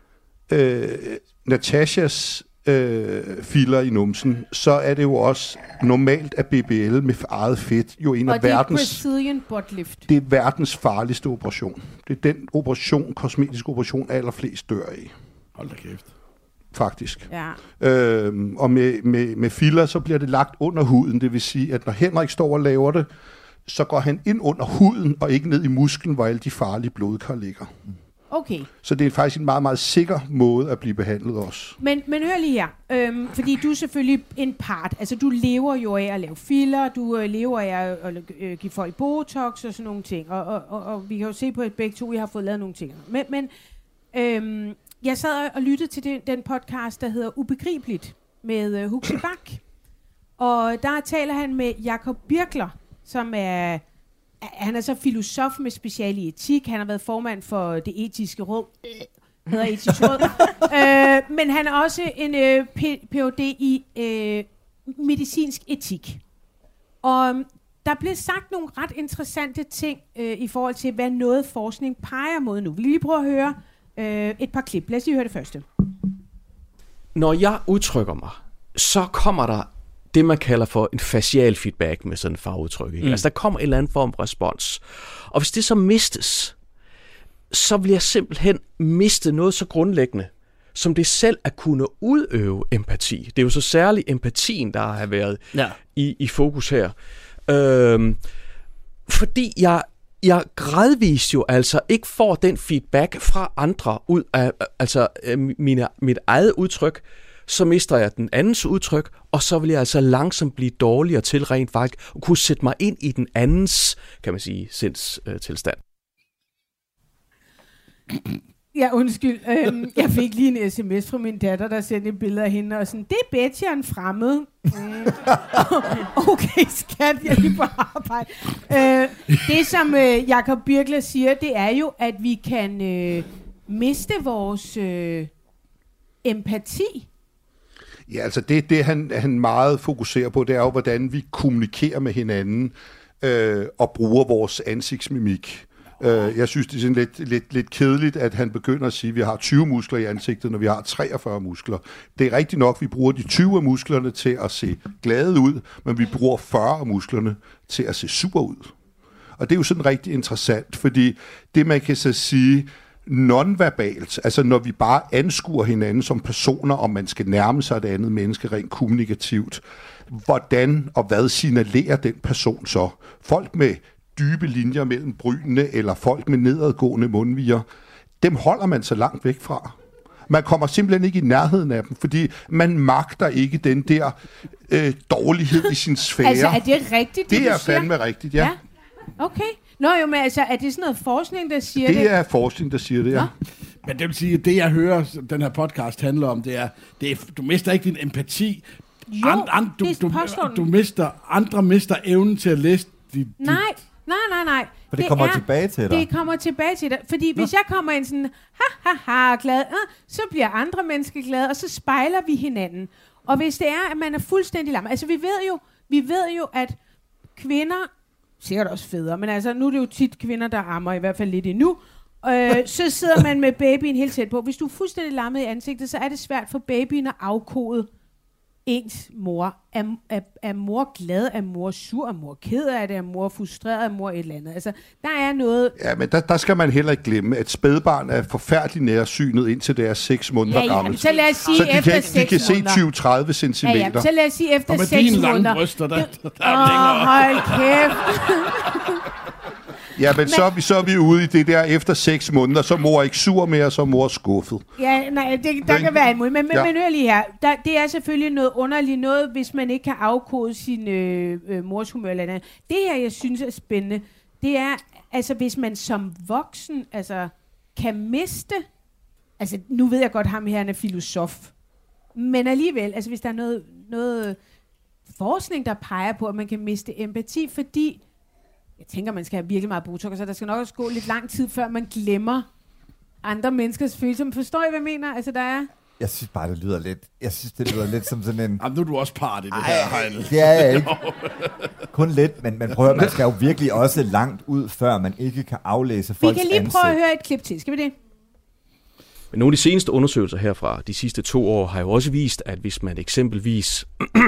Natashas filer i numsen, så er det jo også normalt, at BBL med eget fedt jo en af det er verdens farligste operation. Det er den kosmetisk operation, allerflest dør i. Hold da kæft. Faktisk. Ja. Og med filler, så bliver det lagt under huden. Det vil sige, at når Henrik står og laver det, så går han ind under huden, og ikke ned i musklen, hvor alle de farlige blodkar ligger. Okay. Så det er faktisk en meget, meget sikker måde at blive behandlet også. Men hør lige her, fordi du er selvfølgelig en part. Altså, du lever jo af at lave filler, du lever af at give folk botox og sådan nogle ting. Og vi kan jo se på, at begge to, I har fået lavet nogle ting. Men jeg sad og lyttede til den podcast, der hedder Ubegribeligt, med Huxi Bach. Og der taler han med Jakob Birkler, som han er så filosof med speciale i etik. Han har været formand for det etiske råd. Hedder etisk råd. Men han er også en Ph.D. i medicinsk etik. Og der blev sagt nogle ret interessante ting i forhold til, hvad noget forskning peger mod nu. Vi vil lige prøve at høre et par klip. Lad os lige høre det første. Når jeg udtrykker mig, så kommer der det, man kalder for en facial feedback med sådan en fagudtryk. Altså, der kommer en eller anden form for respons. Og hvis det så mistes, så vil jeg simpelthen miste noget så grundlæggende, som det selv at kunne udøve empati. Det er jo så særligt empatien, der har været i fokus her. Fordi jeg gradvist jo altså ikke får den feedback fra andre ud af mit eget udtryk, så mister jeg den andens udtryk, og så vil jeg altså langsomt blive dårligere til rent faktisk at kunne sætte mig ind i den andens, kan man sige, sindstilstand. Ja, undskyld. Jeg fik lige en sms fra min datter, der sendte et billede af hende, og sådan, det er Betty, en fremmed. Okay, skat, jeg er lige på arbejde. Det, som Jakob Birkler siger, det er jo, at vi kan miste vores empati. Ja, altså det han meget fokuserer på, det er jo, hvordan vi kommunikerer med hinanden og bruger vores ansigtsmimik. Jeg synes, det er sådan lidt kedeligt, at han begynder at sige, at vi har 20 muskler i ansigtet, når vi har 43 muskler. Det er rigtigt nok, at vi bruger de 20 af musklerne til at se glade ud, men vi bruger 40 af musklerne til at se sur ud. Og det er jo sådan rigtig interessant, fordi det, man kan så sige, nonverbalt, altså når vi bare anskuer hinanden som personer, om man skal nærme sig et andet menneske rent kommunikativt, hvordan og hvad signalerer den person så? Folk med dybe linjer mellem brynene, eller folk med nedadgående mundviger, dem holder man så langt væk fra. Man kommer simpelthen ikke i nærheden af dem, fordi man magter ikke den der dårlighed i sin sfære. Altså, er det rigtigt, det er fandme rigtigt, ja. Okay. Nå jo, men altså, er det sådan noget forskning, der siger det? Det er forskning, der siger det, ja. Men det vil sige, at det, jeg hører, den her podcast handler om, det er du mister ikke din empati. Jo, Andre mister evnen til at læse Nej. For det kommer tilbage til dig. Det kommer tilbage til dig. Fordi hvis jeg kommer ind sådan, glad, så bliver andre mennesker glade, og så spejler vi hinanden. Og hvis det er, at man er fuldstændig lam. Altså, vi ved jo, at kvinder, sikkert også fædre, men altså, nu er det jo tit kvinder, der ammer, i hvert fald lidt endnu, så sidder man med babyen helt tæt på. Hvis du er fuldstændig lammet i ansigtet, så er det svært for babyen at afkode ens mor. Er mor glad? Er mor sur? Er mor ked af det? Er mor frustreret? Er mor et eller andet? Altså, der er noget... Ja, men der skal man heller ikke glemme, at spædbarn er forfærdeligt nærsynet indtil det er 6 måneder gammelt. Så lad os sige så de efter 6 de kan se 20-30 centimeter. Ja, så lad os sige efter 6 måneder. Og med dine lange bryster, der er længere. Hold kæft. Ja, men så er vi ude i det der efter 6 måneder, så er mor ikke sur mere, så er mor skuffet. Ja, nej, der kan være en måde. Men hør lige her. Det er selvfølgelig noget underligt noget, hvis man ikke kan afkode sin mors humør eller andet. Det her, jeg synes er spændende, det er, altså hvis man som voksen altså, kan miste, altså nu ved jeg godt, ham her er filosof, men alligevel, altså hvis der er noget forskning, der peger på, at man kan miste empati, fordi jeg tænker, man skal have virkelig meget botox, så der skal nok også gå lidt lang tid, før man glemmer andre menneskers følelser. Men forstår I, hvad jeg mener? Altså, der er... Jeg synes bare, det lyder lidt... Jeg synes, det lyder lidt som sådan en... Jamen, nu er du også part i det her, Heine. Det er jeg ikke. Kun lidt, men prøv at man skal jo virkelig også langt ud, før man ikke kan aflæse folks ansigt. Vi kan lige prøve at høre et klip til. Skal vi det? Men nogle af de seneste undersøgelser herfra, de sidste 2 år, har jo også vist, at hvis man eksempelvis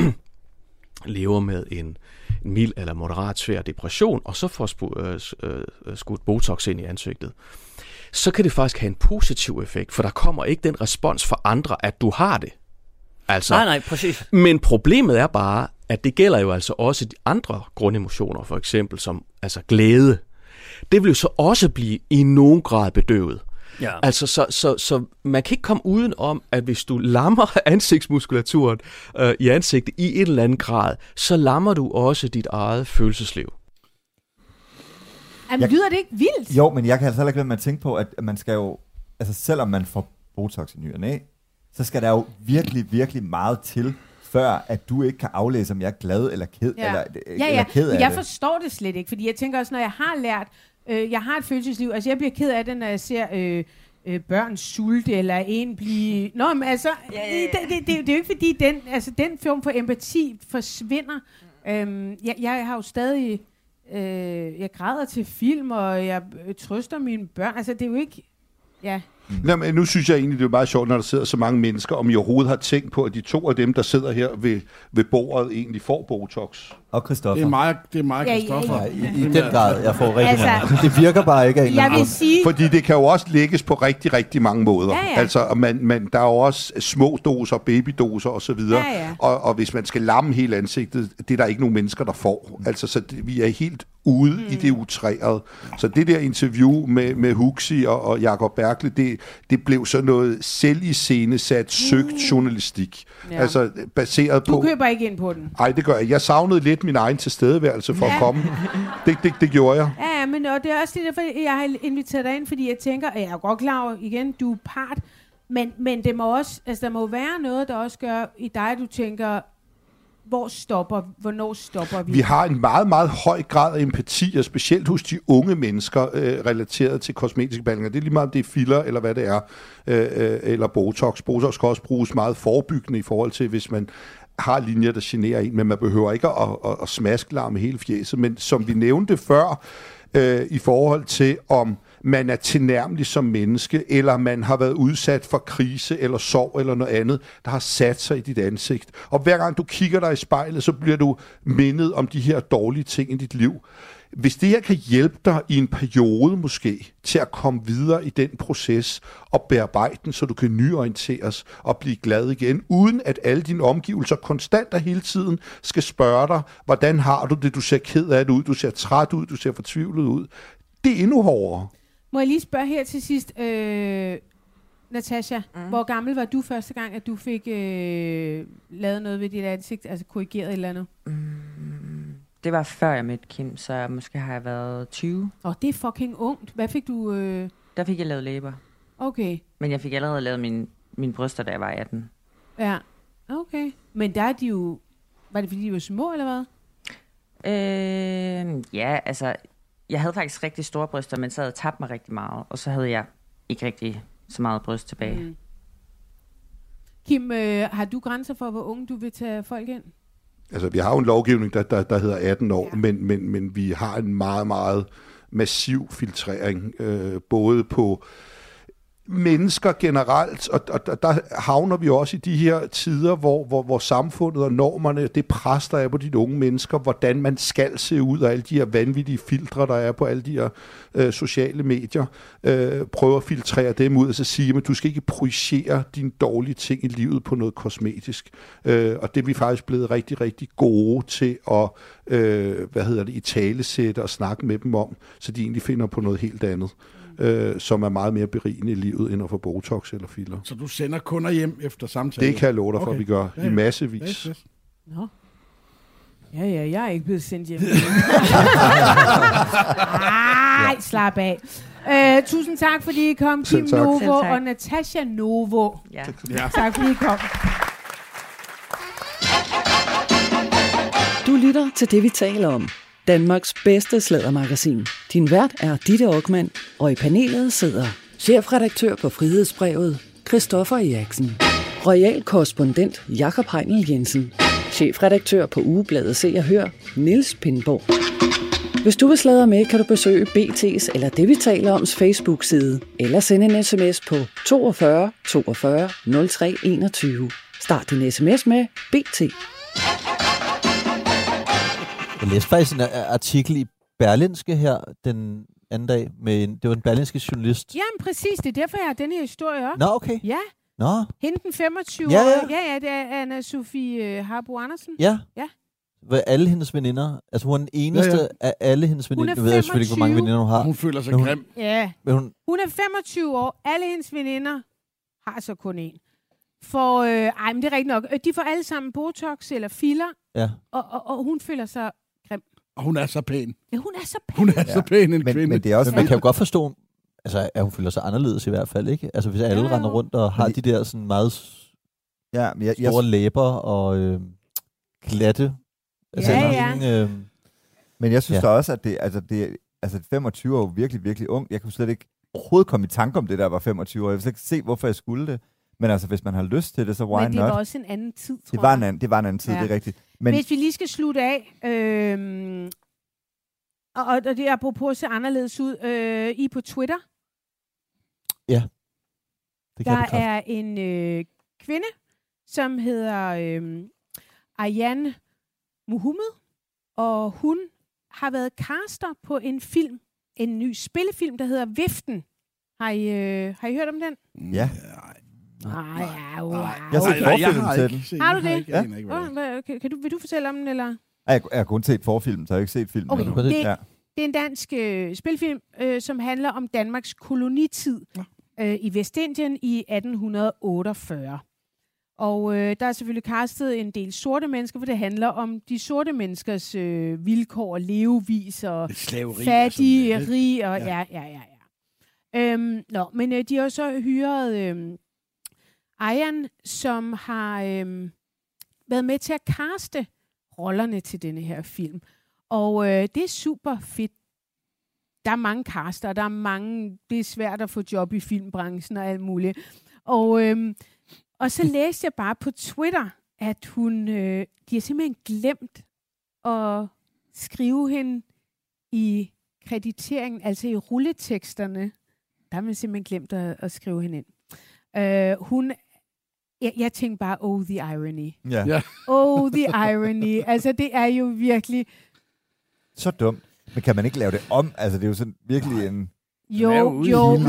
lever med en mild eller moderat svær depression, og så får skudt botox ind i ansigtet, så kan det faktisk have en positiv effekt, for der kommer ikke den respons fra andre, at du har det. Altså, nej, præcis. Men problemet er bare, at det gælder jo altså også de andre grundemotioner, for eksempel som altså glæde. Det vil jo så også blive i nogen grad bedøvet. Ja. Altså, så man kan ikke komme uden om, at hvis du lammer ansigtsmuskulaturen i ansigtet i en eller anden grad, så lammer du også dit eget følelsesliv. Jamen, lyder det ikke vildt? Jo, men jeg kan altså heller ikke lade mig at tænke på, at man skal jo, altså selvom man får botox i ny og næ, så skal der jo virkelig, virkelig meget til, før at du ikke kan aflæse, om jeg er glad eller ked, eller ked af jeg det. forstår det slet ikke, fordi jeg tænker også, når jeg har lært, jeg har et følelsesliv, altså jeg bliver ked af det, når jeg ser børn sulte, eller en blive... Nå, men altså, det er jo ikke fordi, den form for empati forsvinder. Jeg har jo stadig... jeg græder til film, og jeg trøster mine børn. Altså, det er jo ikke... Ja. Nå, men nu synes jeg egentlig, det er meget sjovt, når der sidder så mange mennesker, om I overhovedet har tænkt på, at de 2 af dem, der sidder her ved bordet, egentlig får botox. Og Christoffer. Det er mig Christoffer. Ja, i den grad, jeg får rigtig meget. Det virker bare ikke af en eller anden sige... Fordi det kan jo også lægges på rigtig, rigtig mange måder. Ja. Altså, der er jo også små doser, babydoser osv. Ja. Og hvis man skal lamme hele ansigtet, det er der ikke nogen mennesker, der får. Altså, så vi er helt ude i det utræret. Så det der interview med Huxi og Jacob Berkle, det blev så noget selviscenesat, søgt journalistik. Ja. Altså, baseret på... Du køber ikke ind på den. Nej, det gør jeg. Jeg savnede lidt min egen tilstedeværelse for at komme. Det gjorde jeg. Ja, men og det er også det, derfor jeg har inviteret dig ind, fordi jeg tænker, at jeg er godt klar over, igen, du er part, men det må også, altså der må være noget, der også gør i dig, du tænker, hvornår stopper vi? Vi har en meget, meget høj grad af empati, og specielt hos de unge mennesker, relateret til kosmetiske behandlinger. Det er lige meget, om det er filler, eller hvad det er, eller botox. Botox kan også bruges meget forebyggende i forhold til, hvis man har linjer, der generer en, men man behøver ikke at smasklarme hele fjeset. Men som vi nævnte før, i forhold til, om man er tilnærmelig som menneske, eller man har været udsat for krise eller sorg eller noget andet, der har sat sig i dit ansigt. Og hver gang du kigger dig i spejlet, så bliver du mindet om de her dårlige ting i dit liv. Hvis det her kan hjælpe dig i en periode måske, til at komme videre i den proces og bearbejde den, så du kan nyorienteres og blive glad igen, uden at alle dine omgivelser konstant og hele tiden skal spørge dig, hvordan har du det, du ser ked af det ud, du ser træt ud, du ser fortvivlet ud. Det er endnu hårdere. Må jeg lige spørge her til sidst, Natasha, hvor gammel var du første gang, at du fik lavet noget ved dit ansigt, altså korrigeret et eller andet? Det var før jeg mødte Kim, så måske har jeg været 20. Det er fucking ungt. Hvad fik du? Der fik jeg lavet læber. Okay. Men jeg fik allerede lavet mine bryster, da jeg var 18. Ja, okay. Men der er de jo... Var det fordi, de var små, eller hvad? Ja, altså... Jeg havde faktisk rigtig store bryster, men så havde jeg tabt mig rigtig meget. Og så havde jeg ikke rigtig så meget bryst tilbage. Mm. Kim, har du grænser for, hvor unge du vil tage folk ind? Altså, vi har jo en lovgivning, der hedder 18 år, ja. men vi har en meget, meget massiv filtrering, både på mennesker generelt, og der havner vi også i de her tider, hvor samfundet og normerne, det pres, der er på de unge mennesker, hvordan man skal se ud, og alle de her vanvittige filtre, der er på alle de her sociale medier, prøver at filtrere dem ud, og så sige, at du skal ikke projicere dine dårlige ting i livet på noget kosmetisk. Og det er vi faktisk blevet rigtig, rigtig gode til at italesætte og snakke med dem om, så de egentlig finder på noget helt andet. Som er meget mere berigende i livet, end at få Botox eller filler. Så du sender kunder hjem efter samtale? Det kan jeg love dig for, at vi gør i massevis. Yes. Nå. Ja, jeg er ikke blevet sendt hjem. Ej, slap af. Tusind tak, fordi I kom, Kim Novo og Natasha Novo. Ja. Tak, fordi I kom. Du lytter til det, vi taler om. Danmarks bedste sladdermagasin. Din vært er Ditte Okman, og i panelet sidder chefredaktør på Frihedsbrevet, Christoffer Eriksen, royal korrespondent Jakob Heinel Jensen, chefredaktør på Ugebladet Se og Hør, Niels Pindborg. Hvis du vil sladre med, kan du besøge BT's eller det, vi taler oms Facebook-side, eller sende en sms på 42 42 03 21. Start din sms med BT. Jeg læste faktisk en artikel i Berlingske her den anden dag. Det var en berlingske journalist. Jamen præcis, det er derfor, jeg har den her historie op. Nå, okay. Ja. Nå. Hende den 25 ja. år. Ja, det er Anna-Sophie Harbo Andersen. Ja. Ja. Alle hendes veninder. Altså hun er den eneste af alle hendes veninder. Nu ved jeg selvfølgelig ikke, hvor mange veninder hun har. Hun føler sig grim. Ja. Hun er 25 år. Alle hendes veninder har så kun én. Men det er rigtigt nok. De får alle sammen Botox eller filler. Ja. Og hun føler sig grim. Og hun er så pæn. Ja, hun er så pæn. Hun er så pæn en kvinde. Men det er også, man kan jo godt forstå, altså, at hun føler sig anderledes i hvert fald, ikke? Altså hvis alle render rundt og har de der sådan meget store læber og glatte. Altså, men jeg synes da også, at det 25 år er virkelig, virkelig ung. Jeg kunne slet ikke overhovedet komme i tanke om det, der var 25 år. Jeg vil slet ikke se, hvorfor jeg skulle det. Men altså, hvis man har lyst til det, så why not? Men det var også en anden tid, tror jeg. Det var en anden tid, det er rigtigt. Men hvis vi lige skal slutte af, og det er apropos at se anderledes ud, I på Twitter. Ja, det kan der er en kvinde, som hedder Ayaan Mohammed, og hun har været caster på en film, en ny spillefilm, der hedder Viften. Har I hørt om den? Ja. Jeg har set forfilmen til den. Har du det? Ja. Vil du fortælle om den, eller? Jeg har kun set forfilmen, så jeg har ikke set filmen. Okay. Det er en dansk spilfilm, som handler om Danmarks kolonitid i Vestindien i 1848. Og der er selvfølgelig castet en del sorte mennesker, for det handler om de sorte menneskers vilkår og levevis og fattige, rige og ja. Men de har så hyret Ayaan, som har været med til at caste rollerne til denne her film. Og det er super fedt. Der er mange caster, det er svært at få job i filmbranchen og alt muligt. Og så læste jeg bare på Twitter, at de har simpelthen glemt at skrive hende i krediteringen, altså i rulleteksterne. Der har man simpelthen glemt at skrive hende ind. Jeg tænkte bare, oh, the irony. Yeah. Oh, the irony. Altså, det er jo virkelig... Så dumt. Men kan man ikke lave det om? Altså, det er jo sådan virkelig en... Jo,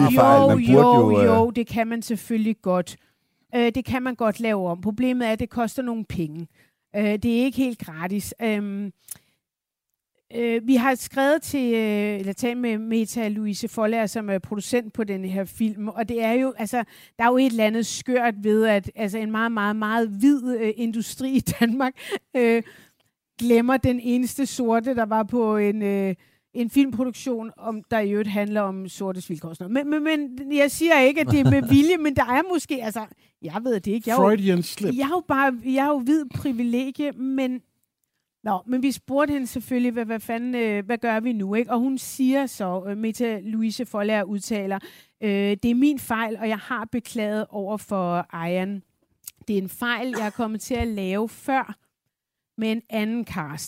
det kan man selvfølgelig godt. Det kan man godt lave om. Problemet er, at det koster nogle penge. Det er ikke helt gratis. Vi har skrevet talt med Meta Louise Foldager, som er producent på denne her film, og det er jo, altså, der er jo et eller andet skørt ved, at altså, en meget, meget, meget hvid industri i Danmark glemmer den eneste sorte, der var på en filmproduktion, der i øvrigt handler om sortes vilkår. Men jeg siger ikke, at det er med vilje, men der er måske, altså, jeg ved det ikke. Freudian slip. Jeg er jo hvid privilegie, men vi spurgte hende selvfølgelig, hvad gør vi nu, ikke? Og hun siger så, Meta Louise Foldager udtaler, det er min fejl, og jeg har beklaget over for Ayaan. Det er en fejl, jeg er kommet til at lave før med en anden caster.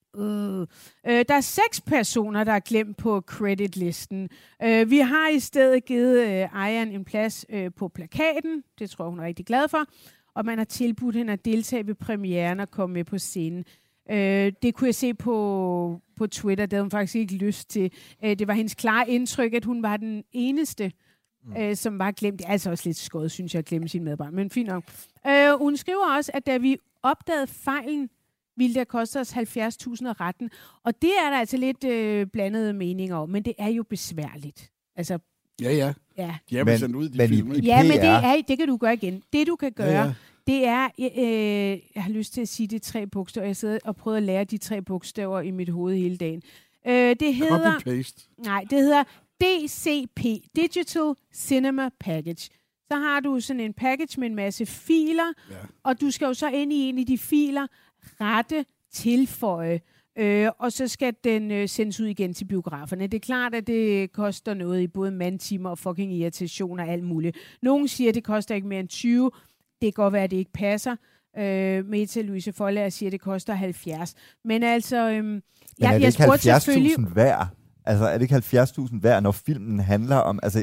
Der er 6 personer, der er glemt på creditlisten. Vi har i stedet givet Ayan en plads på plakaten. Det tror jeg, hun er rigtig glad for. Og man har tilbudt hende at deltage ved premieren og komme med på scenen. Det kunne jeg se på Twitter. Det havde hun faktisk ikke lyst til. Det var hendes klare indtryk, at hun var den eneste, som var glemt. Det er altså også lidt skåret, synes jeg, at glemme sine medarbejder. Men fint nok. Hun skriver også, at da vi opdagede fejlen, ville det koste os 70.000 af retten. Og det er der altså lidt blandede meninger om, men det er jo besværligt. Altså, ja. De er vel sendt ud, de film. Ja, men det kan du gøre igen. Det du kan gøre, det er, jeg har lyst til at sige det 3 bogstaver. Jeg sidder og prøver at lære de 3 bogstaver i mit hoved hele dagen. Det hedder... Copy-paste. Nej, det hedder DCP, Digital Cinema Package. Så har du sådan en package med en masse filer, og du skal jo så ind i en af de filer, rette, tilføje, og så skal den sendes ud igen til biograferne. Det er klart, at det koster noget i både mandtimer og fucking irritation og alt muligt. Nogen siger, at det koster ikke mere end 20. Det kan godt være, at det ikke passer. Meta Louise Foldager siger, at det koster 70. Men altså, men er det ikke 70.000 værd? Altså, er det ikke 70.000 værd, når filmen handler om... Altså,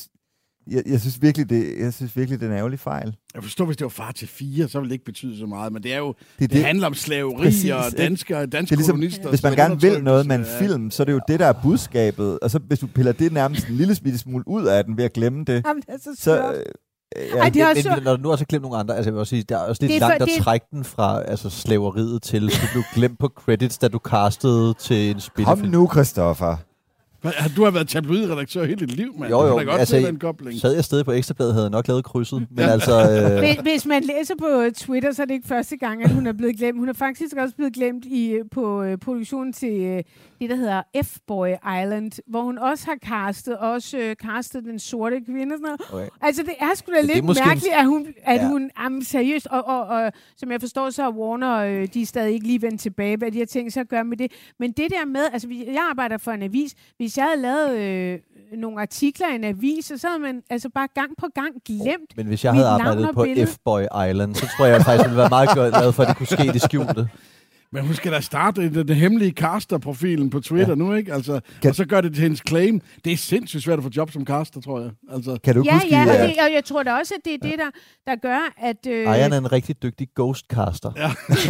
jeg synes virkelig, det er en ærgerlig fejl. Jeg forstår, hvis det var far til 4, så ville det ikke betyde så meget, men det er jo, det handler om slaveri og danske ligesom, kolonister. Hvis man gerne vil noget med en film, så er det jo det, der er budskabet. Og så hvis du piller det nærmest en lille smule ud af den ved at glemme det, jamen, det er så når du nu også har glemt nogle andre, altså jeg vil også sige, der er også lidt langt at trække den fra slaveriet til, du blev glemt på credits, da du castede til en spillefilm. Kom nu, Christoffer. Du har været tabloidredaktør hele dit liv, mand. Jo, du kan godt se den kobling. Sad jeg stadig på Ekstrabladet, havde jeg nok lavet krydset. Men altså, hvis man læser på Twitter, så er det ikke første gang, at hun er blevet glemt. Hun er faktisk også blevet glemt på produktionen til det, der hedder F-Boy Island, hvor hun også har castet den sorte kvinde. Og sådan noget. Okay. Altså, det er sgu da lidt mærkeligt, at hun seriøst, og som jeg forstår, så er Warner, de er stadig ikke lige vendt tilbage, hvad de har tænkt sig at gøre med det. Men det der med, altså, jeg arbejder for en avis, hvis jeg havde lavet nogle artikler i en avis, så havde man altså bare gang på gang glemt. Men hvis jeg havde arbejdet på F-Boy Island, så tror jeg faktisk, det ville være meget glad for, at det kunne ske det skjulte. Men hun skal da starte den hemmelige caster-profilen på Twitter nu, ikke? Altså, og så gør det til hendes claim. Det er sindssygt svært at få job som caster, tror jeg. Altså. Kan du huske, og jeg tror da også, at det er det, der gør, at... Ayan er en rigtig dygtig ghostcaster. Ja.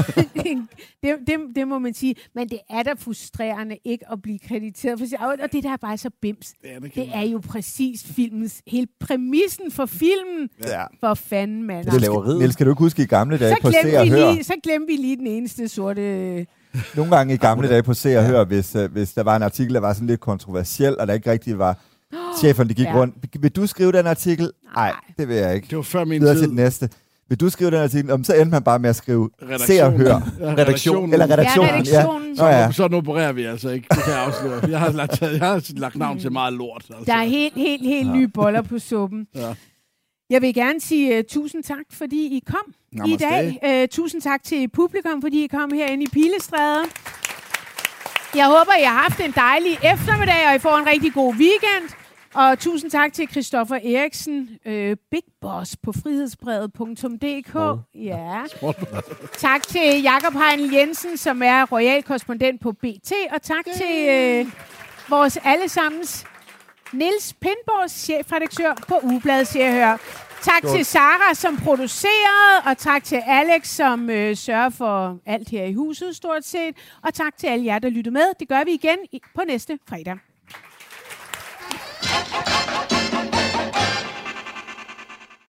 det må man sige. Men det er da frustrerende ikke at blive krediteret for sig. Og det der er bare så bims. Det er jo præcis filmens... Hele præmissen for filmen. Ja. For fanden, mand. Niels, kan du ikke huske i gamle dage på Se og Hør? Så glemte vi lige den eneste sorte... Nogle gange i gamle dage på Se og Hør, hvis der var en artikel, der var sådan lidt kontroversiel, og der ikke rigtig var cheferne, der gik rundt. Vil du skrive den artikel? Nej, det vil jeg ikke. Det var før min tid. Til den næste. Vil du skrive den artikel? Så endte man bare med at skrive Se og Hør. Redaktionen. Eller redaktionen. Ja. Så opererer vi altså ikke. Det kan jeg afsløre. Jeg har lagt navn til meget lort. Altså. Der er helt nye boller på suppen. Ja. Jeg vil gerne sige tusind tak, fordi I kom i dag. Tusind tak til publikum, fordi I kom herinde i Pilestræde. Jeg håber, I har haft en dejlig eftermiddag, og I får en rigtig god weekend. Og tusind tak til Christoffer Eriksen, Big Boss på frihedsbrevet.dk. Ja. Tak til Jakob Heinl Jensen, som er royal korrespondent på BT. Og tak til vores allesammens Niels Pindborg, chefredaktør på Ugebladet Se og Hør. Tak til Sara, som producerede, og tak til Alex, som sørger for alt her i huset, stort set. Og tak til alle jer, der lyttede med. Det gør vi igen på næste fredag.